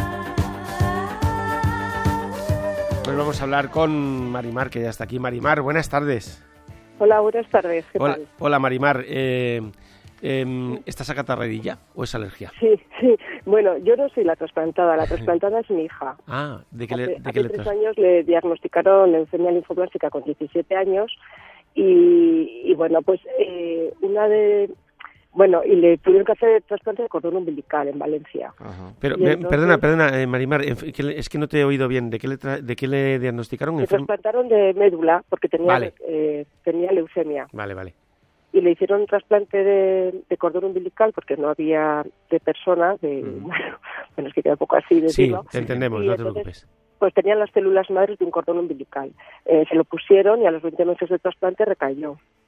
Pues vamos a hablar con Marimar, que ya está aquí. Marimar, buenas tardes. Hola, buenas tardes. ¿Qué hola, tal? Hola, Marimar. Eh, eh, ¿Estás acatarradilla o es alergia? Sí, sí. Bueno, yo no soy la trasplantada. La trasplantada es mi hija. Ah, ¿de qué le, hace, de hace qué le tres tras... años le diagnosticaron leucemia linfoblástica con diecisiete años y, y bueno, pues eh, una de... Bueno, y le tuvieron que hacer trasplante de cordón umbilical en Valencia. Ajá. Pero, me, entonces, perdona, perdona, eh, Marimar, es que no te he oído bien. ¿De qué le, tra- de qué le diagnosticaron? Le trasplantaron de médula porque tenía, vale. eh, tenía leucemia. Vale, vale. Y le hicieron un trasplante de, de cordón umbilical porque no había de persona, de, mm. bueno, bueno, es que queda un poco así decirlo. Sí, te entendemos, y no te entonces, preocupes. Pues tenían las células madres de un cordón umbilical. Eh, se lo pusieron y a los veinte meses de trasplante recayó.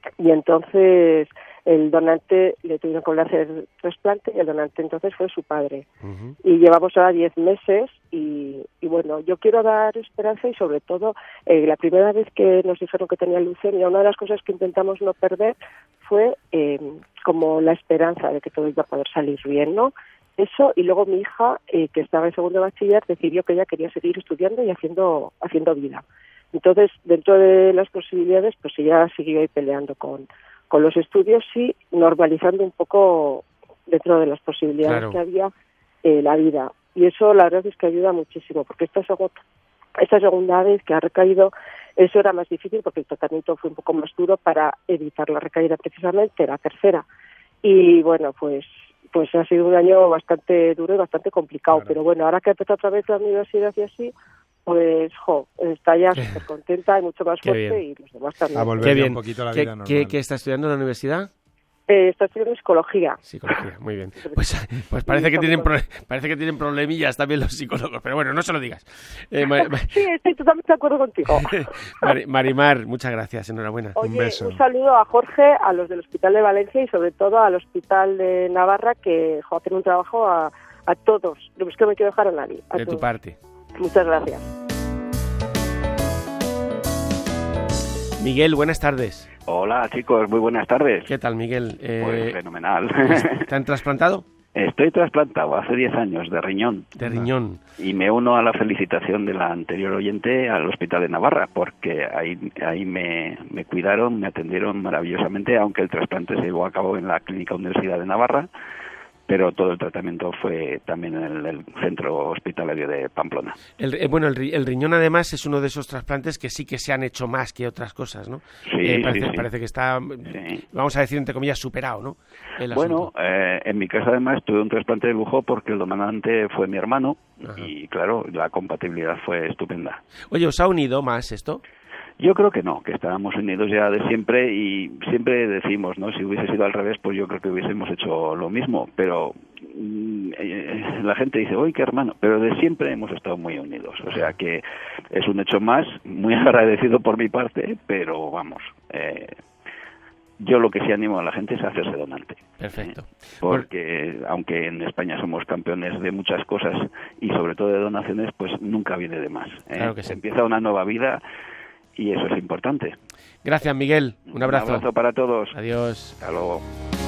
y entonces el donante le tuvieron que hacer trasplante y el donante entonces fue su padre. Uh-huh. Y llevamos ahora diez meses y, y bueno, yo quiero dar esperanza y sobre todo eh, la primera vez que nos dijeron que tenía leucemia, una de las cosas que intentamos no perder fue eh, como la esperanza de que todo iba a poder salir bien, ¿no? Eso, y luego mi hija, eh, que estaba en segundo de bachiller, decidió que ella quería seguir estudiando y haciendo haciendo vida. Entonces, dentro de las posibilidades, pues ella siguió ahí peleando con, con los estudios y normalizando un poco dentro de las posibilidades claro. que había eh, la vida. Y eso la verdad es que ayuda muchísimo, porque esta, seg- esta segunda vez que ha recaído, eso era más difícil porque el tratamiento fue un poco más duro para evitar la recaída precisamente, la tercera. Y bueno, pues pues ha sido un año bastante duro y bastante complicado, claro. pero bueno, ahora que ha empezado otra vez la universidad y así, pues, jo, está ya súper contenta y mucho más fuerte y los demás también. A volver un poquito a la vida normal. ¿Qué, ¿Qué está estudiando en la universidad? Eh, está estudiando psicología. Psicología, muy bien. Pues, pues parece, que tienen pro, parece que tienen problemillas también los psicólogos, pero bueno, no se lo digas. Eh, Mar, Mar, sí, estoy totalmente de acuerdo contigo. Mar, Marimar, muchas gracias, enhorabuena. Oye, un beso. Un saludo a Jorge, a los del Hospital de Valencia y sobre todo al Hospital de Navarra, que jo, hacen un trabajo a, a todos. No es que me quiero dejar a nadie. A de todos. tu parte. Muchas gracias. Miguel, buenas tardes. Hola chicos, muy buenas tardes. ¿Qué tal, Miguel? Eh, pues fenomenal. ¿Te han trasplantado? Estoy trasplantado hace diez años de riñón. De riñón. Y me uno a la felicitación de la anterior oyente al Hospital de Navarra, porque ahí ahí me, me cuidaron, me atendieron maravillosamente, aunque el trasplante se llevó a cabo en la Clínica Universidad de Navarra, pero todo el tratamiento fue también en el, el centro hospitalario de Pamplona. El, eh, bueno, el, el riñón además es uno de esos trasplantes que sí que se han hecho más que otras cosas, ¿no? Sí, eh, parece, sí, sí. parece que está, sí. vamos a decir entre comillas, superado, ¿no? El bueno, eh, en mi caso además tuve un trasplante de lujo porque el donante fue mi hermano. Ajá. Y claro, la compatibilidad fue estupenda. Oye, ¿os ha unido más esto? Yo creo que no, que estábamos unidos ya de siempre y siempre decimos, ¿no? Si hubiese sido al revés, pues yo creo que hubiésemos hecho lo mismo, pero mmm, eh, la gente dice, ¡uy, qué hermano! Pero de siempre hemos estado muy unidos, o sea que es un hecho más, muy agradecido por mi parte, pero vamos, eh, yo lo que sí animo a la gente es a hacerse donante. Perfecto. ¿eh? Porque bueno, aunque en España somos campeones de muchas cosas y sobre todo de donaciones, pues nunca viene de más. ¿eh? Claro que sí. Empieza una nueva vida. Y eso es importante. Gracias, Miguel. Un abrazo. Un abrazo para todos. Adiós. Hasta luego.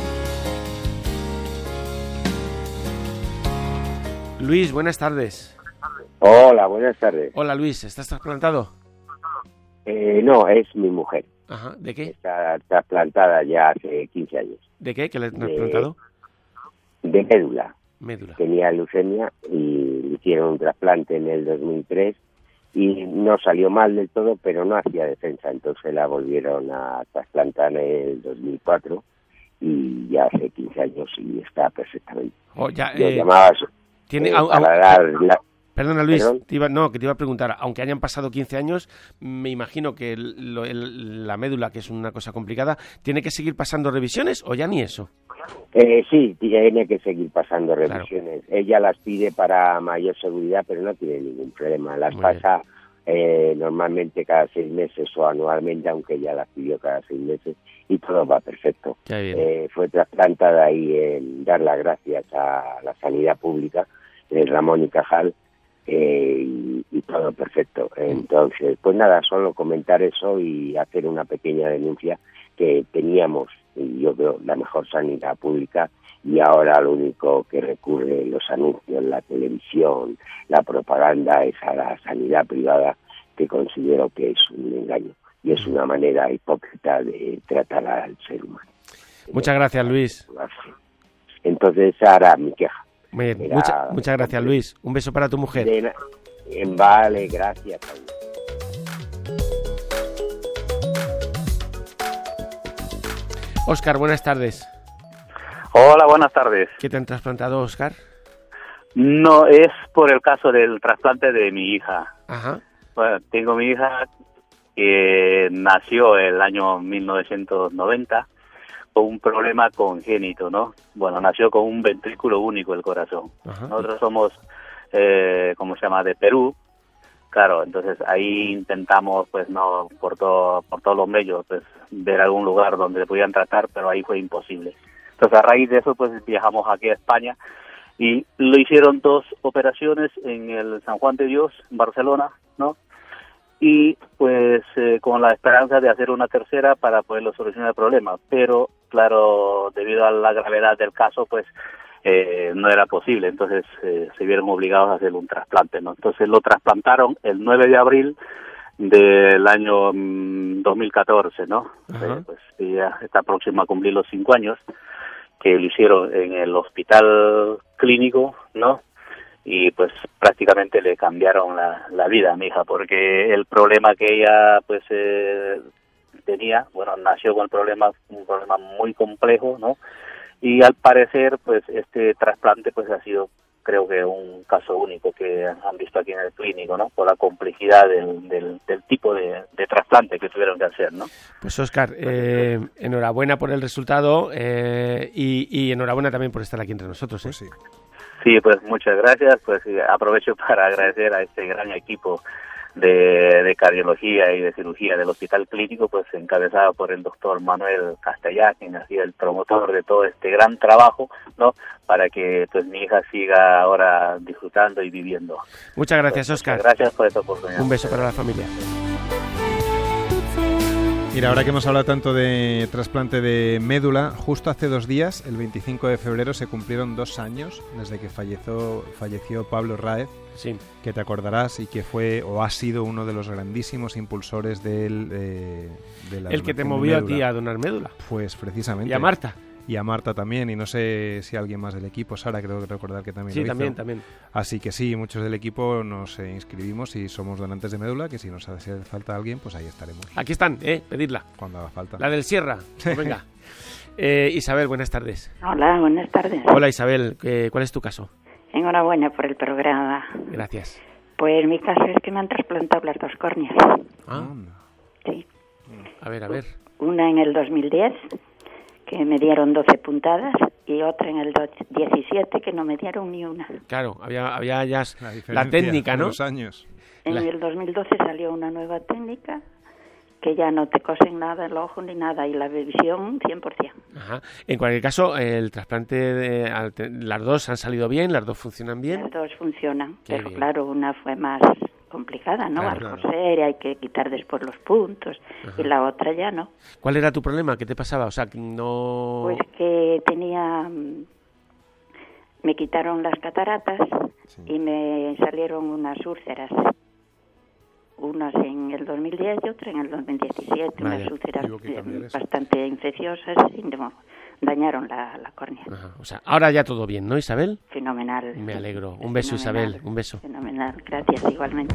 Luis, buenas tardes. Hola, buenas tardes. Hola, Luis. ¿Estás trasplantado? Eh, no, es mi mujer. Ajá. ¿De qué? Está trasplantada ya hace quince años. ¿De qué? ¿Qué le has trasplantado? De médula. Médula. Tenía leucemia y le hicieron un trasplante en el dos mil tres. Y no salió mal del todo, pero no hacía defensa, entonces la volvieron a trasplantar en el dos mil cuatro y ya hace quince años y está perfectamente. Oh, ya, Yo eh, llamaba tiene, eh, au, para au, dar la... Perdona, Luis, ¿Perdón? te iba, no, que te iba a preguntar, aunque hayan pasado quince años, me imagino que el, lo, el, la médula, que es una cosa complicada, ¿tiene que seguir pasando revisiones o ya ni eso? Eh, sí, tiene que seguir pasando revisiones. Claro. Ella las pide para mayor seguridad, pero no tiene ningún problema. Las Muy pasa eh, normalmente cada seis meses o anualmente, aunque ella las pidió cada seis meses, y todo va perfecto. Eh, fue trasplantada ahí en dar las gracias a la sanidad pública, el Ramón y Cajal, eh, y, y todo perfecto. Entonces, pues nada, solo comentar eso y hacer una pequeña denuncia que teníamos, y yo creo, la mejor sanidad pública, y ahora lo único que recurre los anuncios, la televisión, la propaganda es a la sanidad privada, que considero que es un engaño y es una manera hipócrita de tratar al ser humano. Muchas gracias, Luis. Entonces, ahora mi queja. Muy bien. Mucha, muchas gracias, Luis. Un beso para tu mujer. De, vale, gracias. Óscar, buenas tardes. Hola, buenas tardes. ¿Qué te han trasplantado, Óscar? No, es por el caso del trasplante de mi hija. Ajá. Bueno, tengo mi hija que nació el año mil novecientos noventa con un problema congénito, ¿no? Bueno, nació con un ventrículo único el corazón. Ajá. Nosotros somos, eh, ¿cómo se llama?, de Perú, claro, entonces ahí intentamos, pues no, por todo, por todos los medios, pues ver algún lugar donde le pudieran tratar, pero ahí fue imposible. Entonces a raíz de eso, pues viajamos aquí a España y lo hicieron dos operaciones en el San Juan de Dios, en Barcelona, ¿no? Y pues eh, con la esperanza de hacer una tercera para poderlo solucionar el problema, pero claro, debido a la gravedad del caso, pues eh, no era posible, entonces eh, se vieron obligados a hacer un trasplante, ¿no? Entonces lo trasplantaron el nueve de abril del año mmm, dos mil catorce, ¿no? Eh, pues ya está próximo a cumplir los cinco años, que lo hicieron en el hospital clínico, ¿no? Y pues prácticamente le cambiaron la, la vida a mi hija, porque el problema que ella pues eh, tenía, bueno, nació con el problema, un problema muy complejo, ¿no? Y al parecer pues este trasplante pues ha sido, creo que un caso único que han visto aquí en el clínico, ¿no? Por la complejidad del, del, del tipo de, de trasplante que tuvieron que hacer, ¿no? Pues Óscar, eh, enhorabuena por el resultado eh, y, y enhorabuena también por estar aquí entre nosotros, ¿eh? Pues sí. Sí, pues muchas gracias. Pues aprovecho para agradecer a este gran equipo de, de cardiología y de cirugía del Hospital Clínico, pues encabezado por el doctor Manuel Castellá, quien ha sido el promotor de todo este gran trabajo, ¿no? Para que pues mi hija siga ahora disfrutando y viviendo. Muchas gracias, Óscar. Muchas gracias por esta oportunidad. Un beso para la familia. Mira, ahora que hemos hablado tanto de trasplante de médula, justo hace dos días, el veinticinco de febrero, se cumplieron dos años desde que falleció, falleció Pablo Raez, sí, que te acordarás y que fue o ha sido uno de los grandísimos impulsores del, eh, de la el que te donación de movió a médula. ti a donar médula. Pues precisamente. Y a Marta. Y a Marta también, y no sé si alguien más del equipo, Sara, creo que recordar que también sí, lo hizo. también, también. Así que sí, muchos del equipo nos eh, inscribimos y somos donantes de médula, que si nos hace falta alguien, pues ahí estaremos. Aquí están, eh, pedirla. Cuando haga falta. La del Sierra, pues venga. eh, Isabel, buenas tardes. Hola, buenas tardes. Hola Isabel, eh, ¿cuál es tu caso? Enhorabuena por el programa. Gracias. Pues mi caso es que me han trasplantado las dos córneas. Ah. Sí. A ver, a ver. Una en el dos mil diez, que me dieron doce puntadas, y otra en el diecisiete, que no me dieron ni una. Claro, había, había ya la, la técnica, ¿no? Los años. En la... el dos mil doce salió una nueva técnica, que ya no te cosen nada el ojo ni nada, y la visión cien por ciento. Ajá. En cualquier caso, el trasplante, de, las dos han salido bien, las dos funcionan bien. Las dos funcionan, Qué pero bien. Claro, una fue más complicada, ¿no? Claro, Al claro. coser hay que quitar después los puntos. Ajá. Y la otra ya no. ¿Cuál era tu problema? ¿Qué te pasaba? O sea, no... Pues que tenía... Me quitaron las cataratas, sí, y me salieron unas úlceras. Unas en el dos mil diez y otra en el dos mil diecisiete. Vaya. Unas úlceras bastante infecciosas y no, dañaron la, la córnea. Ajá. O sea, ahora ya todo bien, ¿no, Isabel? Fenomenal. Me alegro. Un beso, Fenomenal. Isabel. Un beso. Fenomenal. Gracias, igualmente.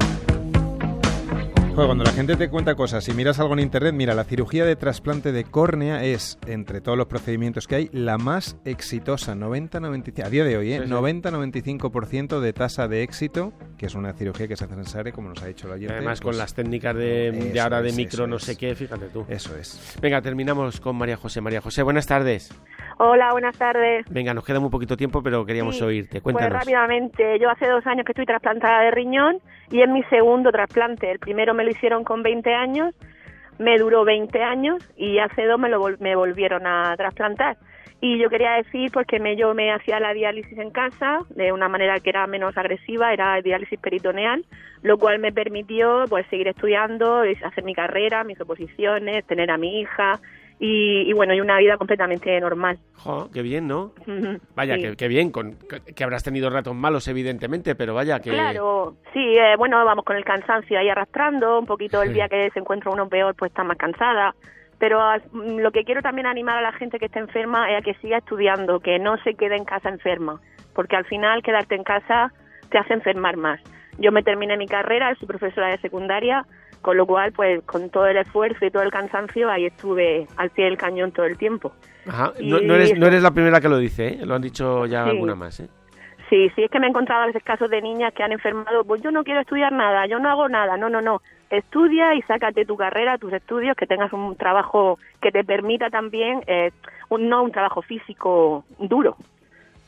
Joder, cuando la gente te cuenta cosas y miras algo en internet, mira, la cirugía de trasplante de córnea es, entre todos los procedimientos que hay, la más exitosa, noventa noventa y cinco, a día de hoy, ¿eh? Sí, sí. noventa noventa y cinco por ciento de tasa de éxito, que es una cirugía que se hace necesaria, como nos ha dicho la oyente. Además, pues, con las técnicas de, de ahora de micro, no sé qué, fíjate tú. Eso es. Venga, terminamos con María José. María José, buenas tardes. Hola, buenas tardes. Venga, nos queda muy poquito tiempo, pero queríamos sí, oírte. Cuéntanos. Pues rápidamente, yo hace dos años que estoy trasplantada de riñón y es mi segundo trasplante. El primero me lo hicieron con veinte años, me duró veinte años y hace dos me lo vol- me volvieron a trasplantar. Y yo quería decir, porque me, yo me hacía la diálisis en casa de una manera que era menos agresiva, era diálisis peritoneal, lo cual me permitió pues seguir estudiando, hacer mi carrera, mis oposiciones, tener a mi hija y, y bueno, y una vida completamente normal. Jo, qué bien, ¿no? Uh-huh, vaya, sí. qué, qué bien, con, que, que habrás tenido ratos malos, evidentemente, pero vaya que... Claro, sí, eh, bueno, vamos con el cansancio ahí arrastrando, un poquito el día que se encuentra uno peor, pues está más cansada. Pero uh, lo que quiero también animar a la gente que está enferma es a que siga estudiando, que no se quede en casa enferma, porque al final quedarte en casa te hace enfermar más. Yo me terminé mi carrera, soy profesora de secundaria, con lo cual, pues con todo el esfuerzo y todo el cansancio, ahí estuve al pie del cañón todo el tiempo. Ajá, no, no, eres, no eres la primera que lo dice, ¿eh? Lo han dicho ya sí. alguna más, ¿eh? Sí, sí, es que me he encontrado a veces casos de niñas que han enfermado, pues yo no quiero estudiar nada, yo no hago nada, no, no, no. Estudia y sácate tu carrera, tus estudios, que tengas un trabajo que te permita también, eh, un, no un trabajo físico duro.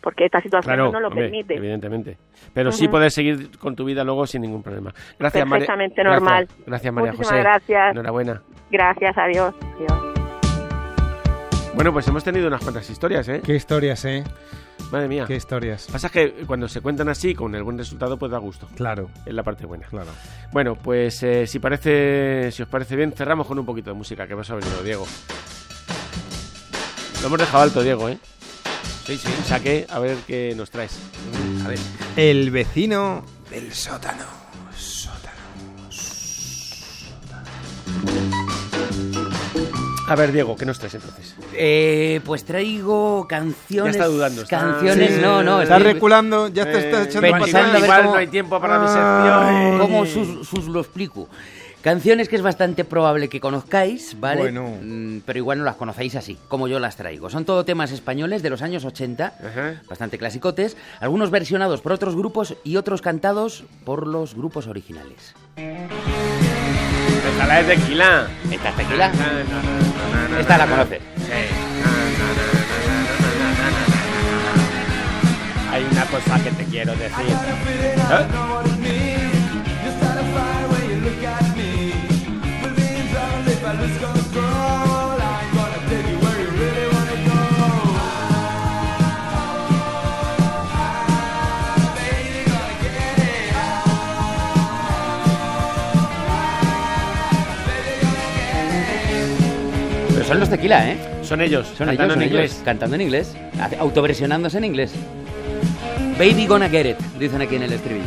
porque esta situación claro, no lo hombre, permite. Evidentemente. Pero uh-huh. sí poder seguir con tu vida luego sin ningún problema. Gracias, María. Perfectamente María. normal. Gracias, gracias María Muchísimas José. gracias. Enhorabuena. Gracias, adiós. adiós. Bueno, pues hemos tenido unas cuantas historias, ¿eh? ¿Qué historias, eh? Madre mía. ¿Qué historias? Pasa que cuando se cuentan así, con el buen resultado, pues da gusto. Claro. Es la parte buena. Claro. Bueno, pues eh, si parece, si os parece bien, cerramos con un poquito de música. ¿Qué pasa, venido, Diego? Lo hemos dejado alto, Diego, ¿eh? Sí, sí. Saque, a ver qué nos traes. A ver. El vecino del sótano. Sótano. Sótano. A ver, Diego, ¿qué nos traes entonces? Eh, pues traigo canciones. Ya está dudando. Está... Canciones, sí, no, no. Está estoy... reculando, ya te estás echando eh, pensando a ver igual cómo... no hay tiempo para mi sección. ¿Cómo sus, sus lo explico? Canciones que es bastante probable que conozcáis, ¿vale? Bueno. Mm, pero igual no las conocéis así, como yo las traigo. Son todo temas españoles de los años ochenta, Ajá. bastante clasicotes, algunos versionados por otros grupos y otros cantados por los grupos originales. Esta es Tequila. ¿Esta es Tequila? Esta la conoces. Sí. Hay una cosa que te quiero decir. ¿Eh? Pero son los Tequila, ¿eh? Son ellos, son cantando ellos, son en inglés. Ellos, cantando en inglés, autoversionándose en inglés. Baby gonna get it, dicen aquí en el estribillo.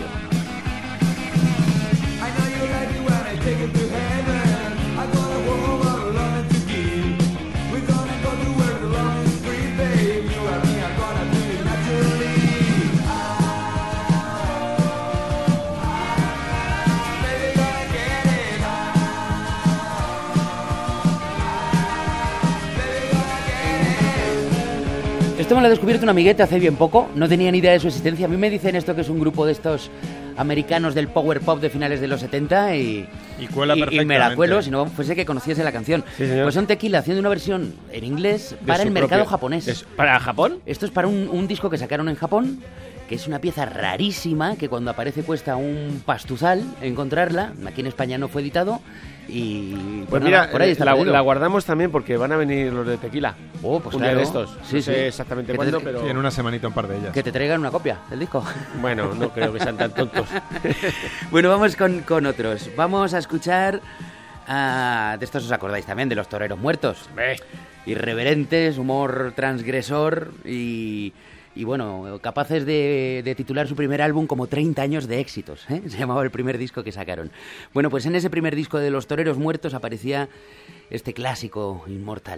Esto me lo ha descubierto un amiguete hace bien poco, no tenía ni idea de su existencia. A mí me dicen esto que es un grupo de estos americanos del power pop de finales de los setenta y, y, cuela y, y me la cuelo si no fuese que conociese la canción. Sí, pues son Tequila haciendo una versión en inglés de para el mercado propio... japonés. ¿Es ¿Para Japón? Esto es para un, un disco que sacaron en Japón, que es una pieza rarísima, que cuando aparece cuesta un pastuzal encontrarla. Aquí en España no fue editado. Y pues, pues mira, nada, por ahí está la, la guardamos también porque van a venir los de Tequila. Oh, pues un claro. día de estos. Sí, no sí. sé exactamente que cuándo, te, pero sí, en una semanita un par de ellas. Que te traigan una copia del disco. Bueno, no creo que sean tan tontos. Bueno, vamos con, con otros. Vamos a escuchar a... de estos os acordáis también, de Los Toreros Muertos. Eh. Irreverentes, humor transgresor y... Y bueno, capaces de, de titular su primer álbum como treinta años de éxitos, ¿eh? Se llamaba el primer disco que sacaron. Bueno, pues en ese primer disco de Los Toreros Muertos aparecía este clásico inmortal.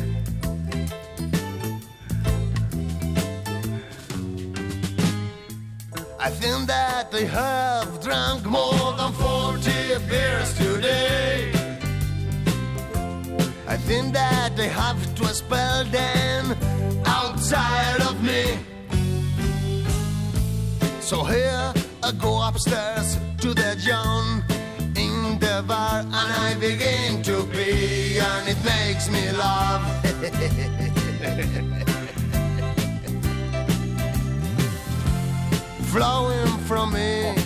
I think that they have drunk more than forty beers today. I think that they have to spell them outside of me. So here I go upstairs to the John in the bar, and I begin to pee, and it makes me laugh. Flowing from me,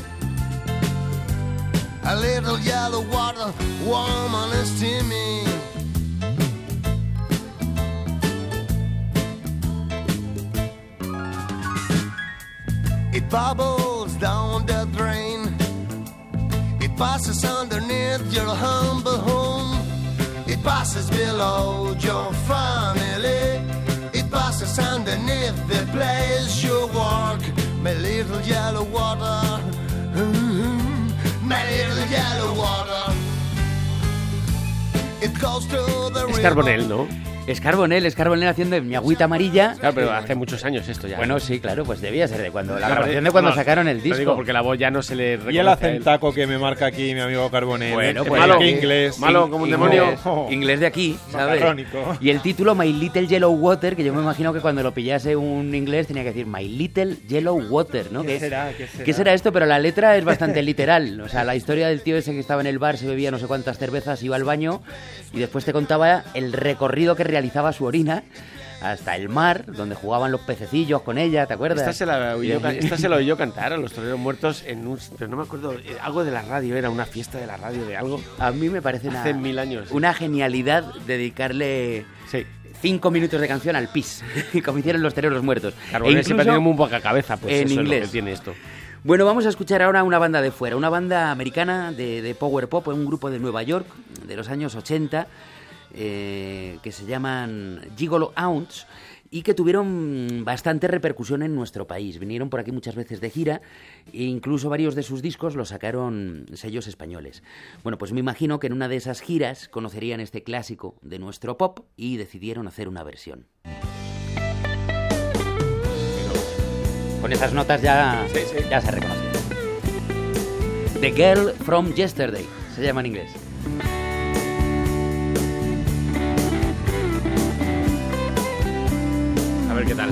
a little yellow water, warm and steamy. It bubbles down the drain. It passes underneath your humble home. It passes below your family. It passes underneath the place you work. My little yellow water. My little yellow water. It goes to the river. Es Carbonell, ¿no? Es Carbonell, es Carbonell haciendo mi agüita amarilla. Claro, pero hace muchos años esto ya. Bueno, sí, claro, pues debía ser de cuando la Claro, grabación de cuando no, sacaron el disco. Lo digo porque la voz ya no se le reconoce. Y el acentaco que me marca aquí mi amigo Carbonell. Bueno, ¿eh? pues malo, inglés. malo como un demonio. Oh. Inglés de aquí, ¿sabes? Macarrónico. Y el título My Little Yellow Water, que yo me imagino que cuando lo pillase un inglés tenía que decir My Little Yellow Water, ¿no? ¿Qué que, será? ¿Qué será? ¿Qué será esto? Pero la letra es bastante literal. O sea, la historia del tío ese que estaba en el bar, se bebía no sé cuántas cervezas, iba al baño y después te contaba el recorrido que realizaba su orina hasta el mar, donde jugaban los pececillos con ella, ¿te acuerdas? Esta se la oyó, esta se la oyó cantar a los toreros muertos en un... Pero no me acuerdo, algo de la radio, era una fiesta de la radio de algo. A mí me parece hace una, mil años. Una genialidad dedicarle... Sí. Cinco minutos de canción al pis, como hicieron los toreros muertos. Carbonell siempre tiene muy poca cabeza, pues en eso inglés. Es lo que tiene esto. Bueno, vamos a escuchar ahora una banda de fuera, una banda americana de, de power pop, un grupo de Nueva York de los años ochenta, eh, que se llaman Gigolo Ounce, y que tuvieron bastante repercusión en nuestro país. Vinieron por aquí muchas veces de gira e incluso varios de sus discos los sacaron sellos españoles. Bueno, pues me imagino que en una de esas giras conocerían este clásico de nuestro pop y decidieron hacer una versión. Con esas notas ya, sí, sí. ya se reconoce. The Girl from Yesterday se llama en inglés. A ver qué tal.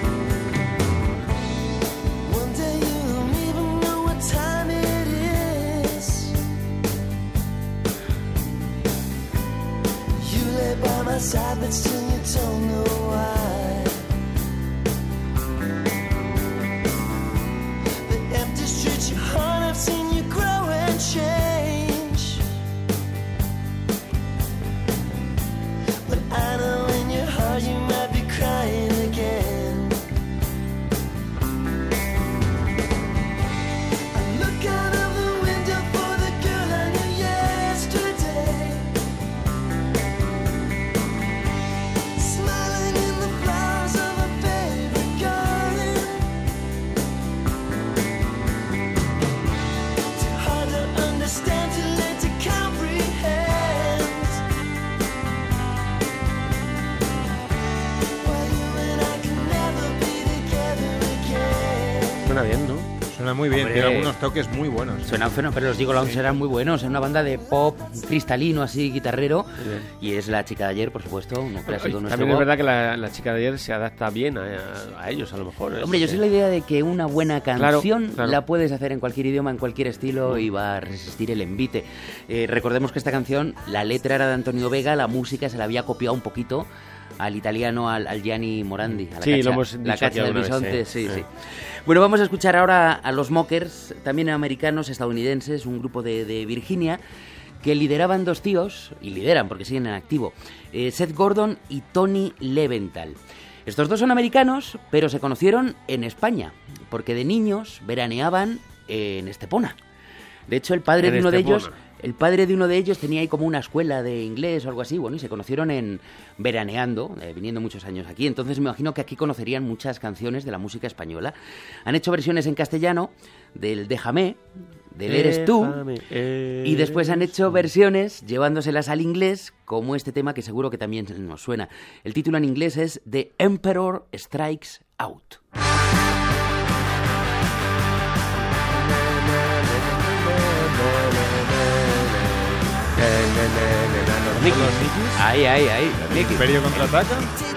Suena bien, ¿no? Suena muy bien, Hombre, tiene algunos toques muy buenos. Suena fenomenal, pero los Gigolo Ounce eran muy buenos. Es una banda de pop cristalino, así, guitarrero. Y es La chica de ayer, por supuesto, un clásico Oye, nuestro. También es verdad que la, la chica de ayer se adapta bien a, a ellos, a lo mejor. Hombre, yo sí. soy la idea de que una buena canción claro, claro. la puedes hacer en cualquier idioma, en cualquier estilo, y va a resistir el envite. Eh, recordemos que esta canción, la letra era de Antonio Vega, la música se la había copiado un poquito al italiano, al, al Gianni Morandi, a la sí, cacha, lo hemos la dicho cacha del vez, bisonte, eh. sí, eh. sí. Bueno, vamos a escuchar ahora a los Mockers, también americanos, estadounidenses, un grupo de, de Virginia, que lideraban dos tíos, y lideran porque siguen en activo, eh, Seth Gordon y Tony Leventhal. Estos dos son americanos, pero se conocieron en España, porque de niños veraneaban en Estepona. De hecho, el padre En de uno Estepona. de ellos... El padre de uno de ellos tenía ahí como una escuela de inglés o algo así, bueno, y se conocieron en veraneando, eh, viniendo muchos años aquí. Entonces me imagino que aquí conocerían muchas canciones de la música española. Han hecho versiones en castellano del Déjame, del Eres tú, eres y después han hecho versiones llevándoselas al inglés, como este tema que seguro que también nos suena. El título en inglés es The Emperor Strikes Out. Los Nikis. Ahí, ahí, ahí. ¿El Imperio contraataca?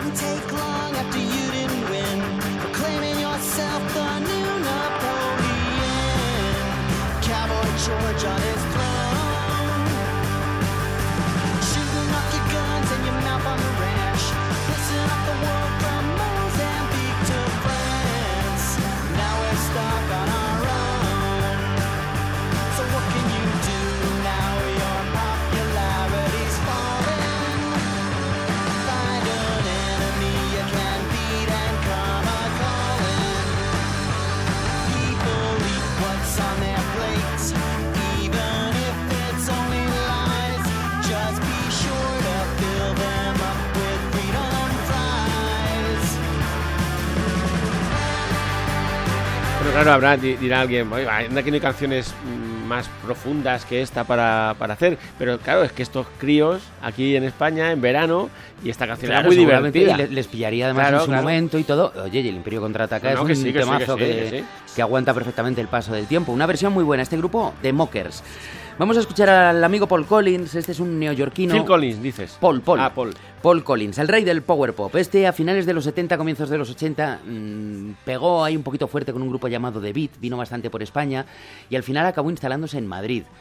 Pero claro, habrá, dirá alguien, oye, anda que no hay canciones más profundas que esta para, para hacer, pero claro, es que estos críos aquí en España, en verano, y esta canción Claro, era muy seguramente, divertida. y les, les pillaría además Claro, en su claro. momento y todo. Oye, y el Imperio Contraataca No, no, es que un sí, que sí, temazo que sí, que, que sí. que aguanta perfectamente el paso del tiempo. Una versión muy buena, este grupo de Mockers. Vamos a escuchar al amigo Paul Collins, este es un neoyorquino. Phil Collins, dices. Paul, Paul. Ah, Paul. Paul Collins, el rey del power pop. Este a finales de los setenta, comienzos de los ochenta, mmm, pegó ahí un poquito fuerte con un grupo llamado The Beat, vino bastante por España y al final acabó instalándose en Madrid.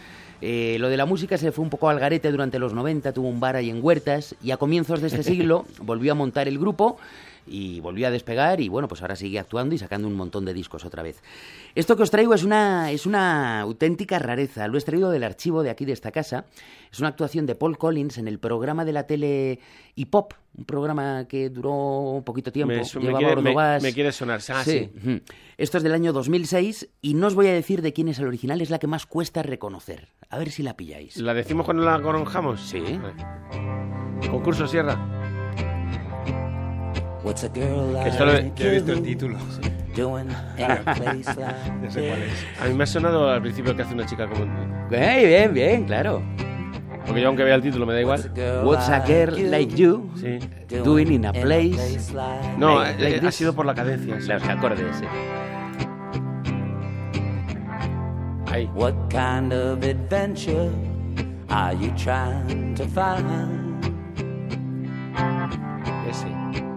Eh, lo de la música se fue un poco al garete durante los noventa, tuvo un bar ahí en Huertas y a comienzos de este siglo volvió a montar el grupo y volvió a despegar y bueno, pues ahora sigue actuando y sacando un montón de discos otra vez. Esto que os traigo es una, es una auténtica rareza, lo he extraído del archivo de aquí de esta casa. Es una actuación de Paul Collins en el programa de la tele Hip-Hop, un programa que duró un poquito tiempo. Me, me, quiere, me, me quiere sonar, ah, sí. sí. Esto es del año dos mil seis y no os voy a decir de quién es el original, es la que más cuesta reconocer. A ver si la pilláis. ¿La decimos cuando la conozcamos? Sí. Vale. Concurso Sierra. What's a girl like Esto lo he, yo he visto el título. Sí. Claro. Ya sé cuál es. A mí me ha sonado al principio que hace una chica como... Bien, bien, bien, claro. Porque yo aunque vea el título me da igual. What's a girl like you sí. doing in a place... No, like, like like ha sido por la cadencia. Sí. Los acordes, sí. Ahí. What kind of adventure are you trying to find? Ese.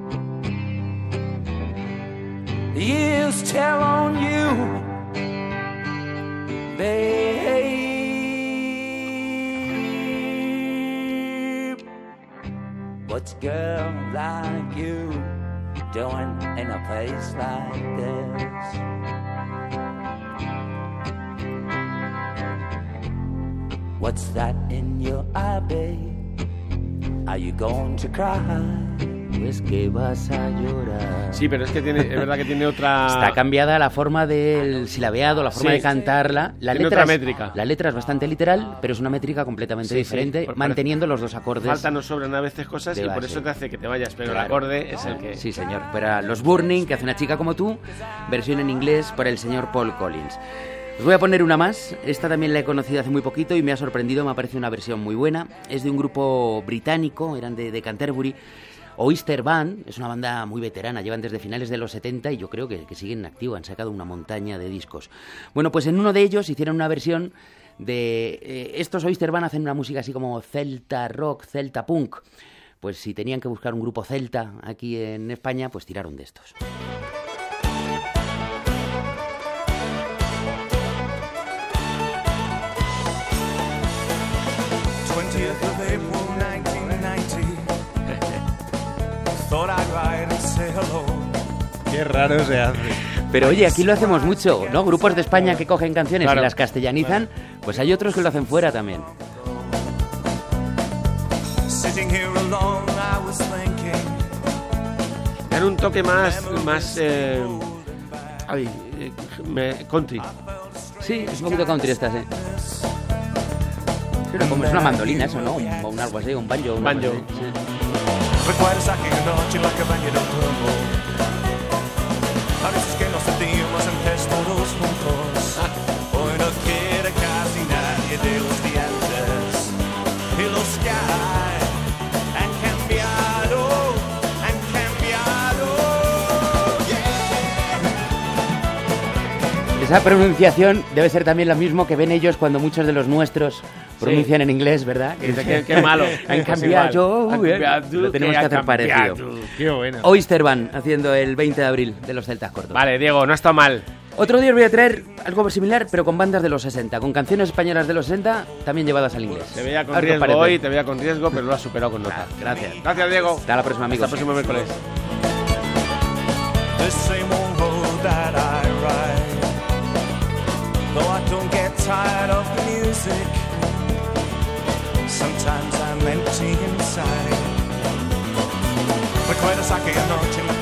Years tell on you, babe. What's a girl like you doing in a place like this? What's that in your eye, babe? Are you going to cry? Es que vas a llorar. Sí, pero es que tiene, es verdad que tiene otra... Está cambiada la forma del silabeado, la forma sí, de cantarla. La tiene letra otra es, métrica. La letra es bastante literal, pero es una métrica completamente sí, diferente, sí, por, manteniendo los dos acordes. Faltan nos sobran a veces cosas y por eso te hace que te vayas, pero claro, el acorde es el que... Sí, señor. Para los Burning, que hace una chica como tú, versión en inglés por el señor Paul Collins. Os voy a poner una más. Esta también la he conocido hace muy poquito y me ha sorprendido, me ha parecido una versión muy buena. Es de un grupo británico, eran de, de Canterbury. Oyster Band, es una banda muy veterana, llevan desde finales de los setenta y yo creo que, que siguen en activo, han sacado una montaña de discos. Bueno, pues en uno de ellos hicieron una versión de... Eh, estos Oyster Band hacen una música así como celta rock, celta punk. Pues si tenían que buscar un grupo celta aquí en España, pues tiraron de estos. twentieth of April nineteen ninety. Thought I'd ride and say hello. Qué raro se hace. Pero oye, aquí lo hacemos mucho, ¿no? Grupos de España que cogen canciones claro. y las castellanizan, pues hay otros que lo hacen fuera también. Dan un toque más, más eh, ay, eh, me, country. Sí, es un poquito country esta, sí. Pero como es una mandolina eso, ¿no? Un, un algo así, un banjo. Un banjo, sí. Recuerdas aquella noche en la que bañé de turbo. A veces que nos sentimos en test todos juntos. Hoy no quiere casi nadie de los dientes. Y los que hay han cambiado, han cambiado. Yeah. Esa pronunciación debe ser también lo mismo que ven ellos cuando muchos de los nuestros pronuncian sí. en inglés, ¿verdad? Qué, qué, qué malo. Han cambiado. Han cambiado tú, lo tenemos que, que hacer parecido. Qué bueno. Oyster Band haciendo el veinte de abril de los Celtas Cortos. Vale, Diego, no está mal. Otro día os voy a traer algo similar, pero con bandas de los sesenta, con canciones españolas de los sesenta, también llevadas al inglés. Te veía con riesgo hoy, te veía con riesgo, pero lo has superado con nota. Gracias. Gracias, Diego. Hasta la próxima, amigos. Hasta el próximo miércoles. Sometimes I'm empty inside. Recuerdas aquella noche en la